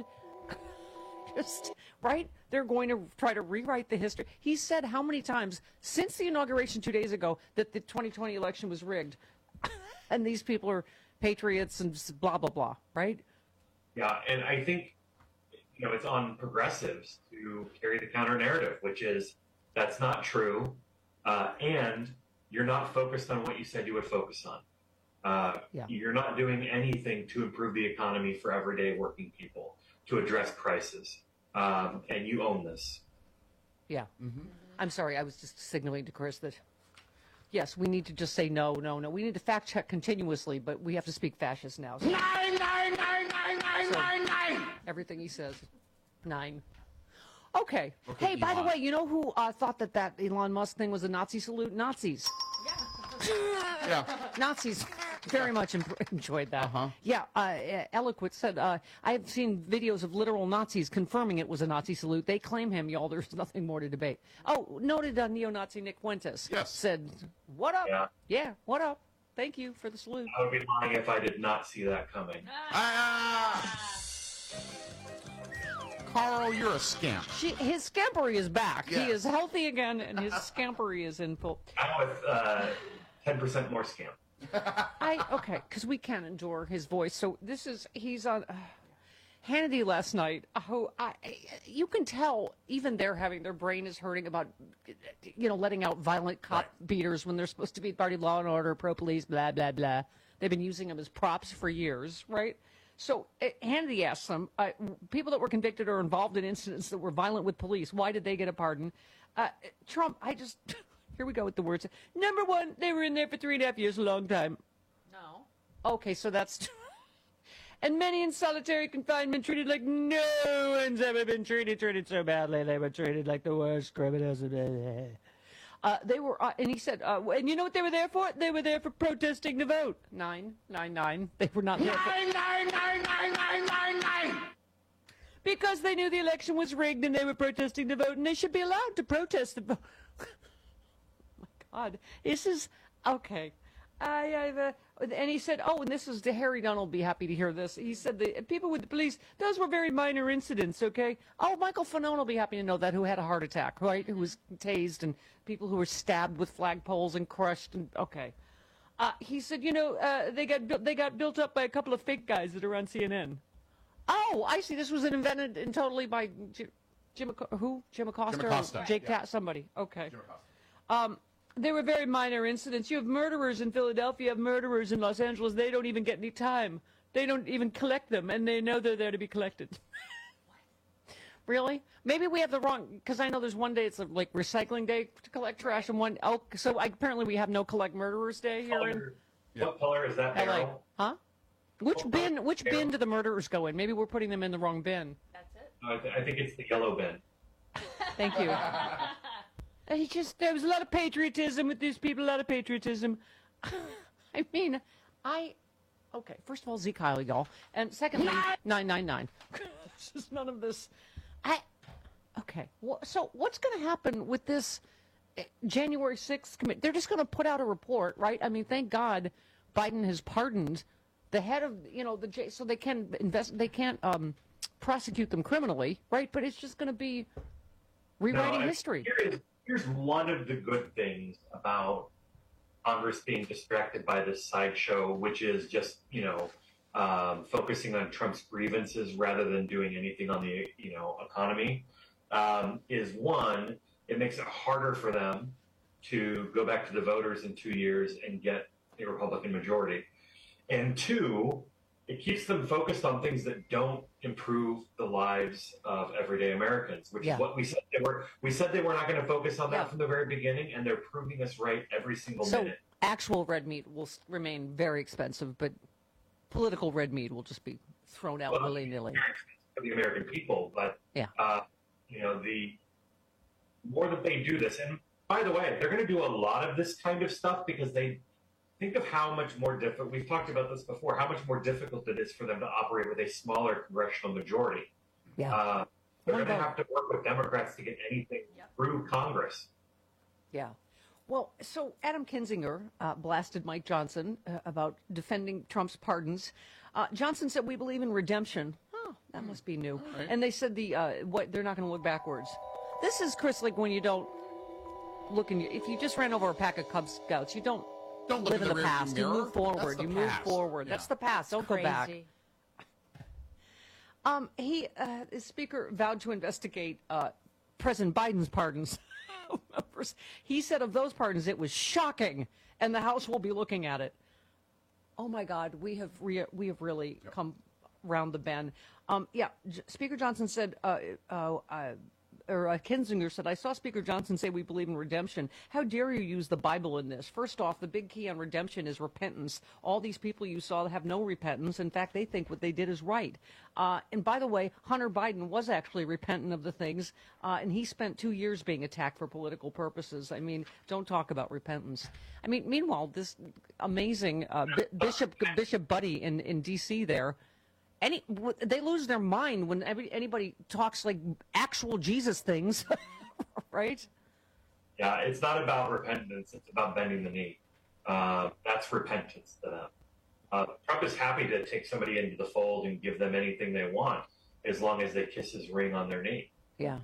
Right? They're going to try to rewrite the history. He said how many times since the inauguration 2 days ago that the 2020 election was rigged, and these people are patriots and blah, blah, blah, right? Yeah, and I think, it's on progressives to carry the counter narrative, which is that's not true, and you're not focused on what you said you would focus on. You're not doing anything to improve the economy for everyday working people, to address prices, and you own this. Yeah. Mm-hmm. I'm sorry. I was just signaling to Chris that, yes, we need to just say no. We need to fact check continuously, but we have to speak fascist now. So, 9, 9, 9, 9, 9, 9, 9. Everything he says, 9. Okay. Hey, by the way, you know who thought that Elon Musk thing was a Nazi salute? Nazis. Yeah. Nazis very much enjoyed that. Yeah. Eloquent said, I have seen videos of literal Nazis confirming it was a Nazi salute. They claim him, y'all. There's nothing more to debate. Oh, noted neo-Nazi Nick Fuentes said, what up? Yeah, what up? Thank you for the salute. I would be lying if I did not see that coming. Carl, you're a scamp. His scampery is back. Yeah. He is healthy again, and his scampery is in full. I'm with 10% more scam. Okay, because we can't endure his voice. So he's on Hannity last night. You can tell even they're having, their brain is hurting about, letting out violent cop beaters when they're supposed to be party law and order, pro-police, blah, blah, blah. They've been using them as props for years, right? So Hannity asked them, people that were convicted or involved in incidents that were violent with police, why did they get a pardon? Trump, here we go with the words. Number one, they were in there for 3.5 years, a long time. No. Okay, so that's... And many in solitary confinement treated like no one's ever been treated so badly. They were treated like the worst criminals. They were, and he said, and you know what they were there for? They were there for protesting the vote. 9. They were not there for... 9, 9, 9, 9, 9, 9, 9. Because they knew the election was rigged and they were protesting the vote, and they should be allowed to protest the vote. Oh my God, this is okay. And he said, and this is Harry Dunn will be happy to hear this. He said the people with the police, those were very minor incidents, okay? Oh, Michael Fanone will be happy to know that, who had a heart attack, right? Who was tased, and people who were stabbed with flagpoles and crushed, and okay. He said, they got built up by a couple of fake guys that are on CNN. Oh, I see. This was invented totally by Jim Acosta? Jim Acosta. Jake somebody. Okay. Jim Acosta. They were very minor incidents. You have murderers in Philadelphia, you have murderers in Los Angeles. They don't even get any time. They don't even collect them, and they know they're there to be collected. Really? Maybe we have the wrong, because I know there's one day it's like recycling day to collect trash, and apparently we have no collect murderers day here What color is that barrel? Huh? Which bin do the murderers go in? Maybe we're putting them in the wrong bin. That's it. No, I think it's the yellow bin. Thank you. There was a lot of patriotism with these people, a lot of patriotism. Okay, first of all, Zeke Hiley, y'all. And secondly, 999. Just none of this. Okay, so what's going to happen with this January 6th committee? They're just going to put out a report, right? I mean, thank God Biden has pardoned the head of, so they can prosecute them criminally, right? But it's just going to be rewriting history. Here's one of the good things about Congress being distracted by this sideshow, which is just, focusing on Trump's grievances rather than doing anything on the, economy, is one, it makes it harder for them to go back to the voters in 2 years and get a Republican majority. And two, it keeps them focused on things that don't improve the lives of everyday Americans, which is what we said they were. We said they were not going to focus on that from the very beginning, and they're proving us right every single minute. Actual red meat will remain very expensive, but political red meat will just be thrown out willy-nilly. For the American people, but the more that they do this, and by the way, they're going to do a lot of this kind of stuff because they think of how much more difficult, we've talked about this before, how much more difficult it is for them to operate with a smaller congressional majority. Yeah. They're going to have to work with Democrats to get anything through Congress. Yeah. Well, so Adam Kinzinger blasted Mike Johnson about defending Trump's pardons. Johnson said, we believe in redemption. Oh, that must be new. Right. And they said they're not going to look backwards. This is, Chris, like when you don't look if you just ran over a pack of Cub Scouts, you don't live in the past. You move forward. You move forward. That's the past. Don't go back. The speaker vowed to investigate President Biden's pardons. He said of those pardons, it was shocking, and the House will be looking at it. Oh my God, we have really come round the bend. Speaker Johnson said, Kinzinger said, I saw Speaker Johnson say we believe in redemption. How dare you use the Bible in this? First off, the big key on redemption is repentance. All these people you saw have no repentance. In fact, they think what they did is right. And by the way, Hunter Biden was actually repentant of the things, and he spent 2 years being attacked for political purposes. I mean, don't talk about repentance. I mean, meanwhile, this amazing Bishop Buddy in D.C. there, they lose their mind when anybody talks like actual Jesus things, right? Yeah, it's not about repentance. It's about bending the knee. That's repentance to them. Trump is happy to take somebody into the fold and give them anything they want as long as they kiss his ring on their knee. Yeah.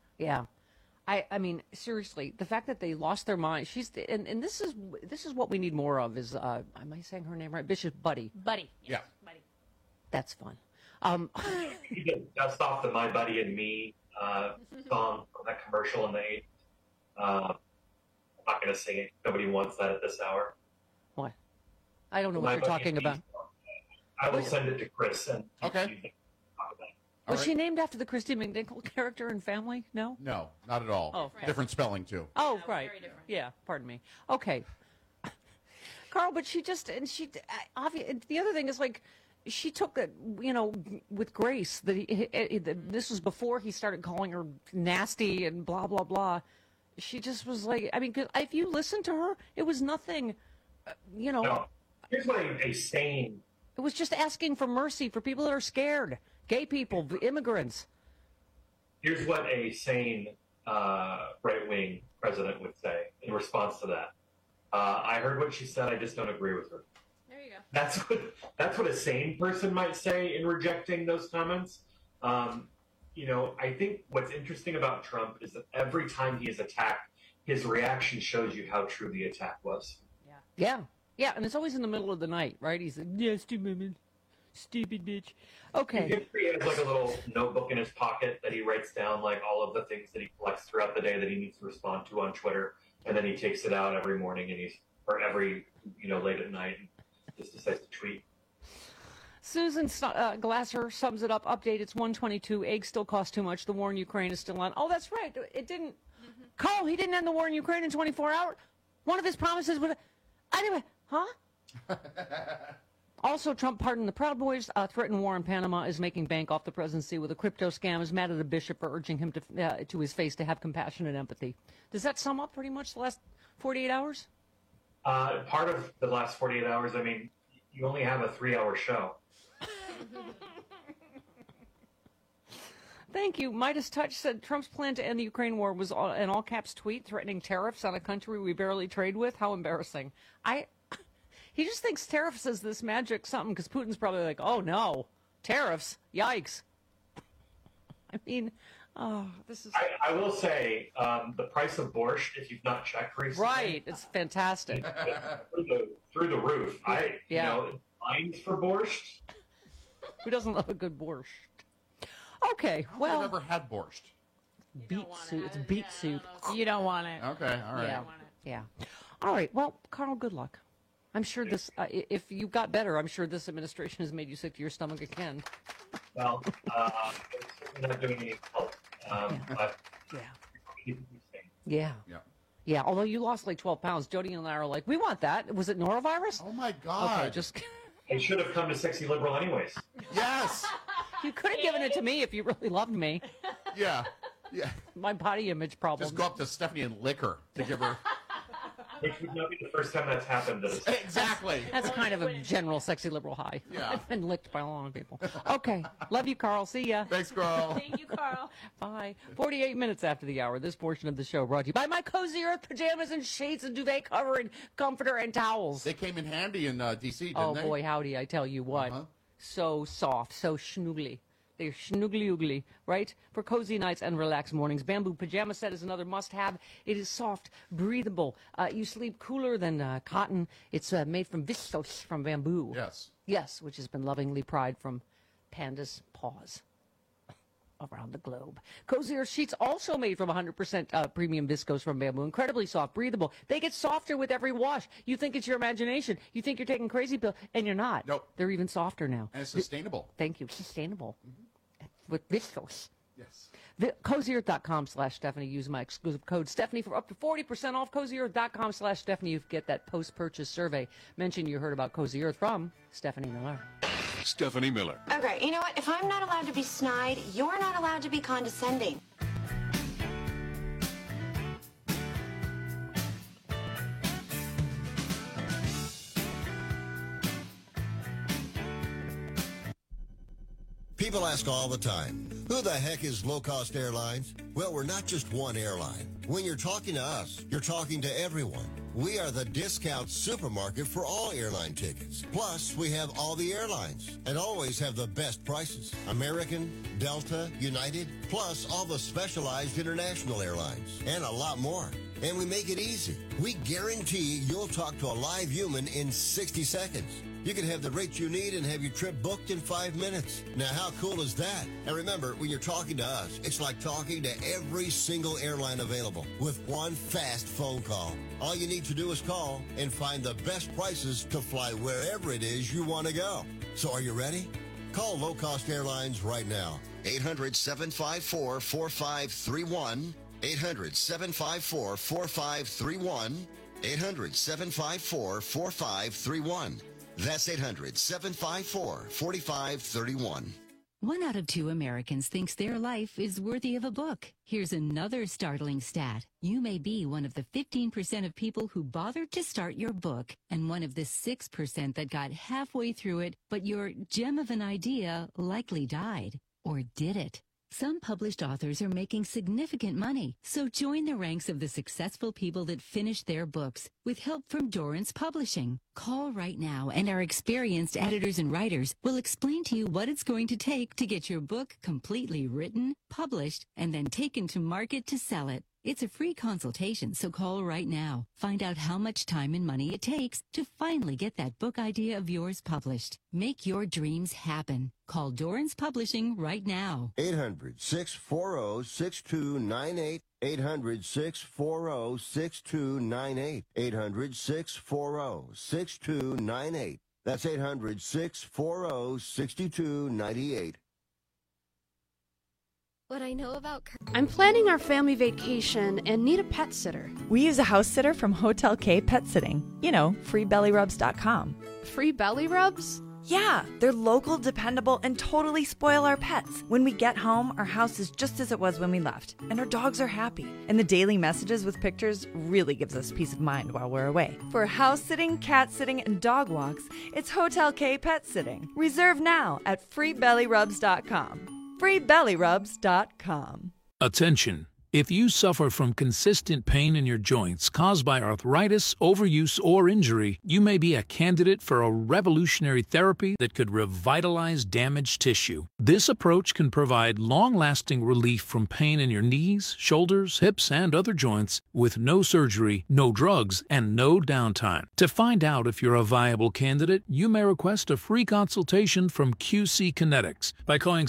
I mean, seriously, the fact that they lost their mind. And this is what we need more of. Is am I saying her name right? Bishop Buddy. Buddy. Yeah. Buddy. That's fun. You can dust off the My Buddy and Me song from that commercial in the 80s. I'm not going to sing it. Nobody wants that at this hour. What? I don't know what you're talking about. I will send it to Chris. And okay. Was she named after the Christy McNichol character in Family? No? No, not at all. Oh, okay. Different spelling, too. Oh, right. Yeah, pardon me. Okay. Carl, but the other thing is, like, she took it, with grace. This was before he started calling her nasty and blah, blah, blah. She just was like, I mean, 'cause if you listen to her, it was nothing, No. Here's what a sane... It was just asking for mercy for people that are scared. Gay people, immigrants. Here's what a sane right-wing president would say in response to that. I heard what she said. I just don't agree with her. There you go. That's what a sane person might say in rejecting those comments. I think what's interesting about Trump is that every time he is attacked, his reaction shows you how true the attack was. Yeah, and it's always in the middle of the night, right? He's like, yeah, stupid bitch. Okay. He has like a little notebook in his pocket that he writes down like all of the things that he collects throughout the day that he needs to respond to on Twitter, and then he takes it out every morning every late at night and just decides to tweet. Susan Glasser sums it up. Update, it's 122. Eggs still cost too much. The war in Ukraine is still on. Oh, that's right. It didn't. Carl, he didn't end the war in Ukraine in 24 hours. One of his promises was... Anyway, huh? Also, Trump pardoned the Proud Boys. Threatened war in Panama, is making bank off the presidency with a crypto scam. Is mad at a bishop for urging him to his face to have compassion and empathy. Does that sum up pretty much the last 48 hours? Part of the last 48 hours, I mean, you only have a 3-hour show. Thank you. Midas Touch said Trump's plan to end the Ukraine war was an all-caps tweet threatening tariffs on a country we barely trade with. How embarrassing. He just thinks tariffs is this magic something because Putin's probably like, oh, no, tariffs, yikes. I mean, this is... I will say the price of borscht, if you've not checked recently... Right, it's fantastic. through the roof. Lines for borscht. Who doesn't love a good borscht? Okay, well... I've never had borscht. Beet soup. It's beet soup. You don't want it. Okay, all right. Yeah. All right, well, Carl, good luck. I'm sure this, if you got better, I'm sure this administration has made you sick to your stomach again. Well, it's not doing any help. But Yeah, although you lost like 12 pounds. Jody and I are like, we want that. Was it norovirus? Oh, my God. Okay, just... They should have come to Sexy Liberal anyways. Yes. You could have given it to me if you really loved me. Yeah. My body image problem. Just go up to Stephanie and lick her to give her... Which would not be the first time that's happened. Exactly. That's kind of a general sexy liberal high. Yeah. I've been licked by a lot of people. Okay. Love you, Carl. See ya. Thanks, Carl. Thank you, Carl. Bye. 48 minutes after the hour, this portion of the show brought to you by my Cozy Earth pajamas and shades and duvet cover and comforter and towels. They came in handy in D.C., didn't they? Oh, boy, howdy, I tell you what. So soft, so schnoogly. They're schnoogly-oogly, right? For cozy nights and relaxed mornings. Bamboo pajama set is another must-have. It is soft, breathable. You sleep cooler than cotton. It's made from viscose, from bamboo. Yes. Yes, which has been lovingly pried from pandas' paws. around the globe. Cozy Earth sheets also made from 100% premium viscose from bamboo. Incredibly soft, breathable. They get softer with every wash. You think it's your imagination. You think you're taking crazy pills, and you're not. Nope. They're even softer now. And it's sustainable. Thank you. Sustainable. With viscose. Yes. CozyEarth.com/Stephanie. Use my exclusive code Stephanie for up to 40% off. CozyEarth.com/Stephanie. You get that post-purchase survey. Mention you heard about Cozy Earth from Stephanie Miller. Stephanie Miller. Okay, you know what? If I'm not allowed to be snide, you're not allowed to be condescending. People ask all the time, who the heck is Low Cost Airlines? Well, we're not just one airline. When you're talking to us, you're talking to everyone. We are the discount supermarket for all airline tickets. Plus, we have all the airlines and always have the best prices. American, Delta, United, plus all the specialized international airlines and a lot more. And we make it easy. We guarantee you'll talk to a live human in 60 seconds. You can have the rate you need and have your trip booked in 5 minutes. Now, how cool is that? And remember, when you're talking to us, it's like talking to every single airline available with one fast phone call. All you need to do is call and find the best prices to fly wherever it is you want to go. So are you ready? Call Low Cost Airlines right now. 800-754-4531. 800-754-4531. 800-754-4531. That's 800-754-4531. 1 out of 2 Americans thinks their life is worthy of a book. Here's another startling stat. You may be one of the 15% of people who bothered to start your book and one of the 6% that got halfway through it, but your gem of an idea likely died. Or did it? Some published authors are making significant money, so join the ranks of the successful people that finish their books with help from Dorrance Publishing. Call right now, and our experienced editors and writers will explain to you what it's going to take to get your book completely written, published, and then taken to market to sell it. It's a free consultation, so call right now. Find out how much time and money it takes to finally get that book idea of yours published. Make your dreams happen. Call Dorrance Publishing right now. 800-640-6298. 800-640-6298. 800-640-6298. That's 800-640-6298. What I know about... I'm planning our family vacation and need a pet sitter. We use a house sitter from Hotel K Pet Sitting. You know, freebellyrubs.com. Free belly rubs? Yeah, they're local, dependable, and totally spoil our pets. When we get home, our house is just as it was when we left, and our dogs are happy. And the daily messages with pictures really gives us peace of mind while we're away. For house sitting, cat sitting, and dog walks, it's Hotel K Pet Sitting. Reserve now at freebellyrubs.com. freebellyrubs.com. Attention. If you suffer from consistent pain in your joints caused by arthritis, overuse, or injury, you may be a candidate for a revolutionary therapy that could revitalize damaged tissue. This approach can provide long-lasting relief from pain in your knees, shoulders, hips, and other joints with no surgery, no drugs, and no downtime. To find out if you're a viable candidate, you may request a free consultation from QC Kinetics by calling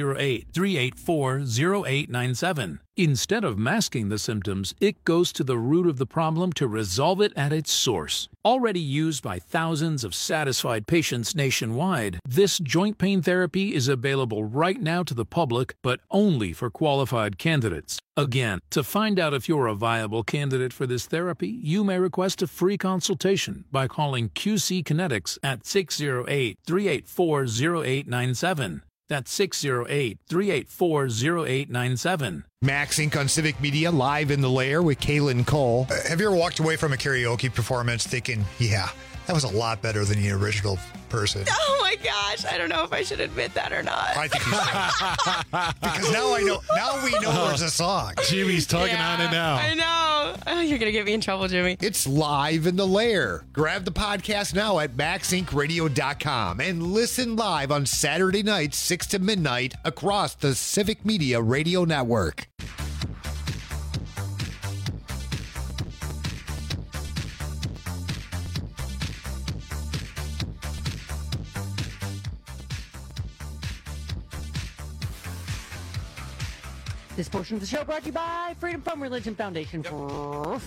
608-384-0897. Instead of masking the symptoms, it goes to the root of the problem to resolve it at its source. Already used by thousands of satisfied patients nationwide, this joint pain therapy is available right now to the public, but only for qualified candidates. Again, to find out if you're a viable candidate for this therapy, you may request a free consultation by calling QC Kinetics at 608-384-0897. That's 608-384-0897. Max Inc. on Civic Media, live in the lair with Kaylin Cole. Have you ever walked away from a karaoke performance thinking, yeah, that was a lot better than the original person? Oh my gosh, I don't know if I should admit that or not. I think you should. Because now we know there's a song. Jimmy's talking on it now. I know. Oh, you're going to get me in trouble, Jimmy. It's live in the lair. Grab the podcast now at maxincradio.com and listen live on Saturday nights, 6 to midnight, across the Civic Media Radio Network. This portion of the show brought to you by Freedom From Religion Foundation. The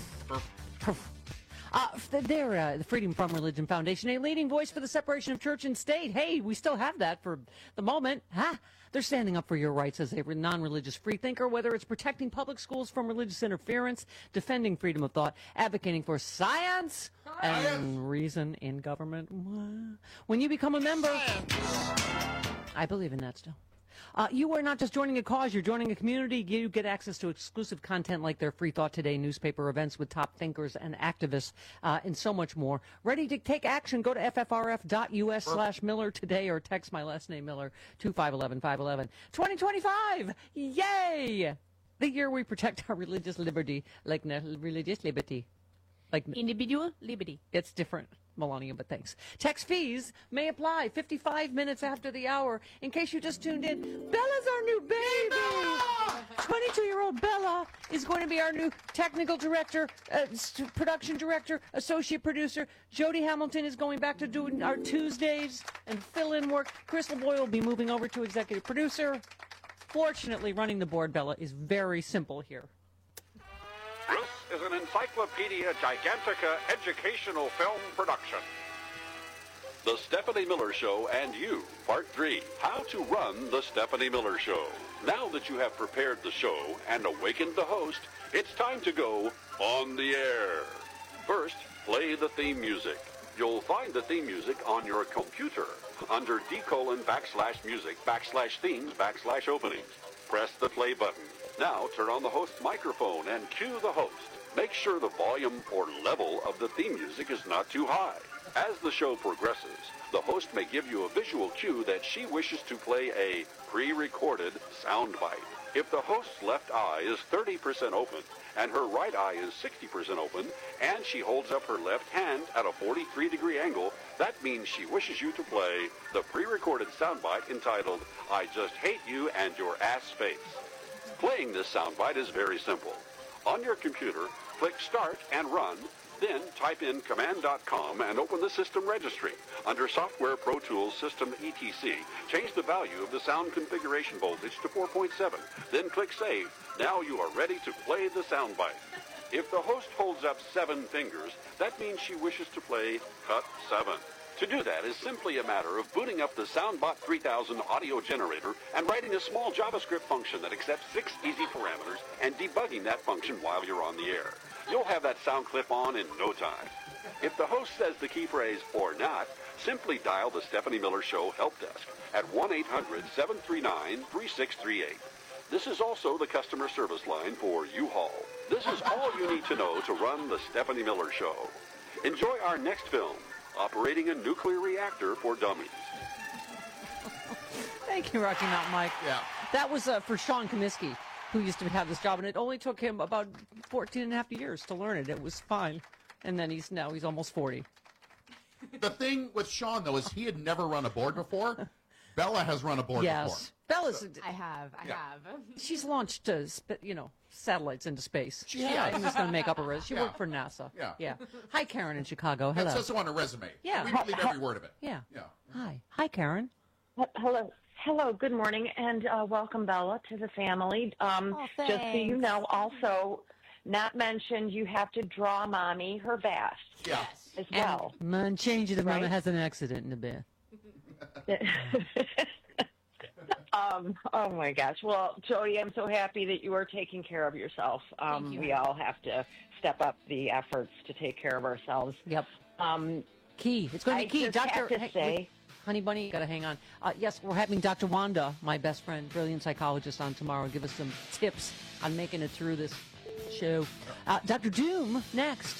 Freedom From Religion Foundation, a leading voice for the separation of church and state. Hey, we still have that for the moment. They're standing up for your rights as a non-religious freethinker, whether it's protecting public schools from religious interference, defending freedom of thought, advocating for science and reason in government. When you become a member, I believe in that still. You are not just joining a cause, you're joining a community. You get access to exclusive content like their Free Thought Today newspaper, events with top thinkers and activists, and so much more. Ready to take action? Go to ffrf.us/Miller today or text my last name, Miller, 2511511. 2025! Yay! The year we protect our religious liberty, like religious liberty. Like individual liberty. It's different, Melania, but thanks. Text fees may apply 55 minutes after the hour. In case you just tuned in, Bella's our new baby. 22-year-old Bella is going to be our new technical director, production director, associate producer. Jody Hamilton is going back to doing our Tuesdays and fill-in work. Crystal Boyle will be moving over to executive producer. Fortunately, running the board, Bella, is very simple here. This is an Encyclopedia Gigantica educational film production. The Stephanie Miller Show and You, Part 3, How to Run the Stephanie Miller Show. Now that you have prepared the show and awakened the host, it's time to go on the air. First, play the theme music. You'll find the theme music on your computer under d:/music/themes/openings. Press the play button. Now turn on the host's microphone and cue the host. Make sure the volume or level of the theme music is not too high. As the show progresses, the host may give you a visual cue that she wishes to play a pre-recorded soundbite. If the host's left eye is 30% open and her right eye is 60% open, and she holds up her left hand at a 43-degree angle, that means she wishes you to play the pre-recorded soundbite entitled, I Just Hate You and Your Ass Face. Playing this soundbite is very simple. On your computer, click Start and Run, then type in command.com and open the system registry. Under Software Pro Tools System ETC, change the value of the sound configuration voltage to 4.7. Then click Save. Now you are ready to play the soundbite. If the host holds up 7 fingers, that means she wishes to play Cut 7. To do that is simply a matter of booting up the SoundBot 3000 audio generator and writing a small JavaScript function that accepts 6 easy parameters and debugging that function while you're on the air. You'll have that sound clip on in no time. If the host says the key phrase, or not, simply dial the Stephanie Miller Show help desk at 1-800-739-3638. This is also the customer service line for U-Haul. This is all you need to know to run the Stephanie Miller Show. Enjoy our next film, Operating a Nuclear Reactor for Dummies. Thank you, Rocky Mountain Mike. Yeah. That was for Sean Comiskey, who used to have this job, and it only took him about 14 and a half years to learn it. It was fine. And then he's almost 40. The thing with Sean, though, is he had never run a board before. Bella has run a board before. Bella's. I have. She's launched, satellites into space. She has. I'm just going to make up a resume. She worked for NASA. Yeah. Hi, Karen in Chicago. Hello. That's also on her resume. Yeah. We believe every word of it. Yeah. Hi, Karen. Hello. Good morning, and welcome, Bella, to the family. Just so you know, also, not mentioned, you have to draw Mommy her bath. Yeah. As well. And change it if Mama Right? has an accident in the bed. Oh my gosh. Well, Jody, I'm so happy that you are taking care of yourself. We all have to step up the efforts to take care of ourselves. Yep. Key. It's going to be key. Just have to say, Honey Bunny, you got to hang on. Yes, we're having Dr. Wanda, my best friend, brilliant psychologist, on tomorrow. Give us some tips on making it through this show. Dr. Doom, next.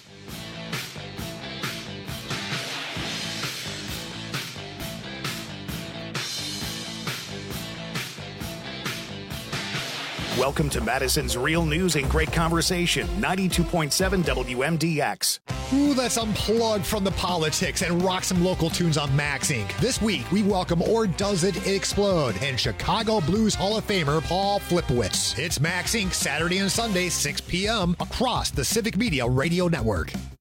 Welcome to Madison's Real News and Great Conversation, 92.7 WMDX. Ooh, let's unplug from the politics and rock some local tunes on Max Inc. This week, we welcome Or Does It Explode and Chicago Blues Hall of Famer Paul Flipowitz. It's Max Inc. Saturday and Sunday, 6 p.m. across the Civic Media Radio Network.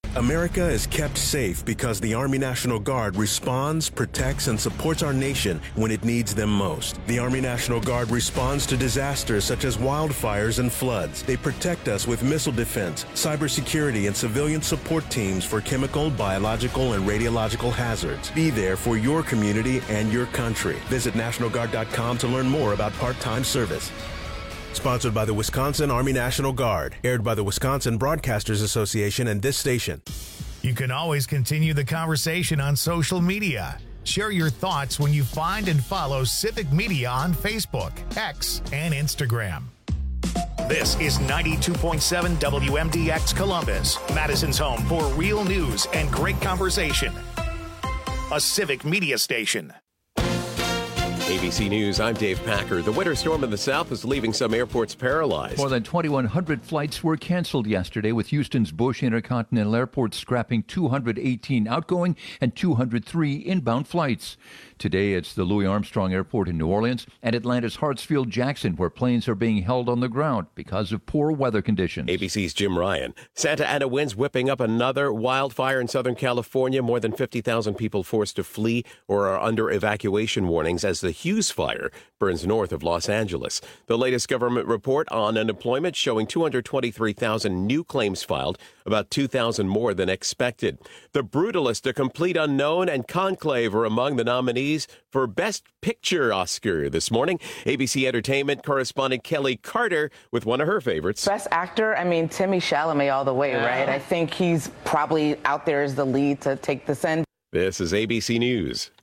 America is kept safe because the Army National Guard responds, protects, and supports our nation when it needs them most. The Army National Guard responds to disasters such as wildfires and floods. They protect us with missile defense, cybersecurity, and civilian support teams for chemical, biological, and radiological hazards. Be there for your community and your country. Visit NationalGuard.com to learn more about part-time service. Sponsored by the Wisconsin Army National Guard. Aired by the Wisconsin Broadcasters Association and this station. You can always continue the conversation on social media. Share your thoughts when you find and follow Civic Media on Facebook, X, and Instagram. This is 92.7 WMDX Columbus, Madison's home for real news and great conversation. A Civic Media station. ABC News, I'm Dave Packer. The winter storm in the south is leaving some airports paralyzed. More than 2,100 flights were canceled yesterday, with Houston's Bush Intercontinental Airport scrapping 218 outgoing and 203 inbound flights. Today, it's the Louis Armstrong Airport in New Orleans and Atlanta's Hartsfield-Jackson, where planes are being held on the ground because of poor weather conditions. ABC's Jim Ryan. Santa Ana winds whipping up another wildfire in Southern California. More than 50,000 people forced to flee or are under evacuation warnings as the Hughes Fire burns north of Los Angeles. The latest government report on unemployment showing 223,000 new claims filed, about 2,000 more than expected. The Brutalist, A Complete Unknown, and Conclave are among the nominees for Best Picture Oscar this morning. ABC Entertainment correspondent Kelly Carter with one of her favorites. Best Actor, Timmy Chalamet all the way, right? I think he's probably out there as the lead to take this end. This is ABC News.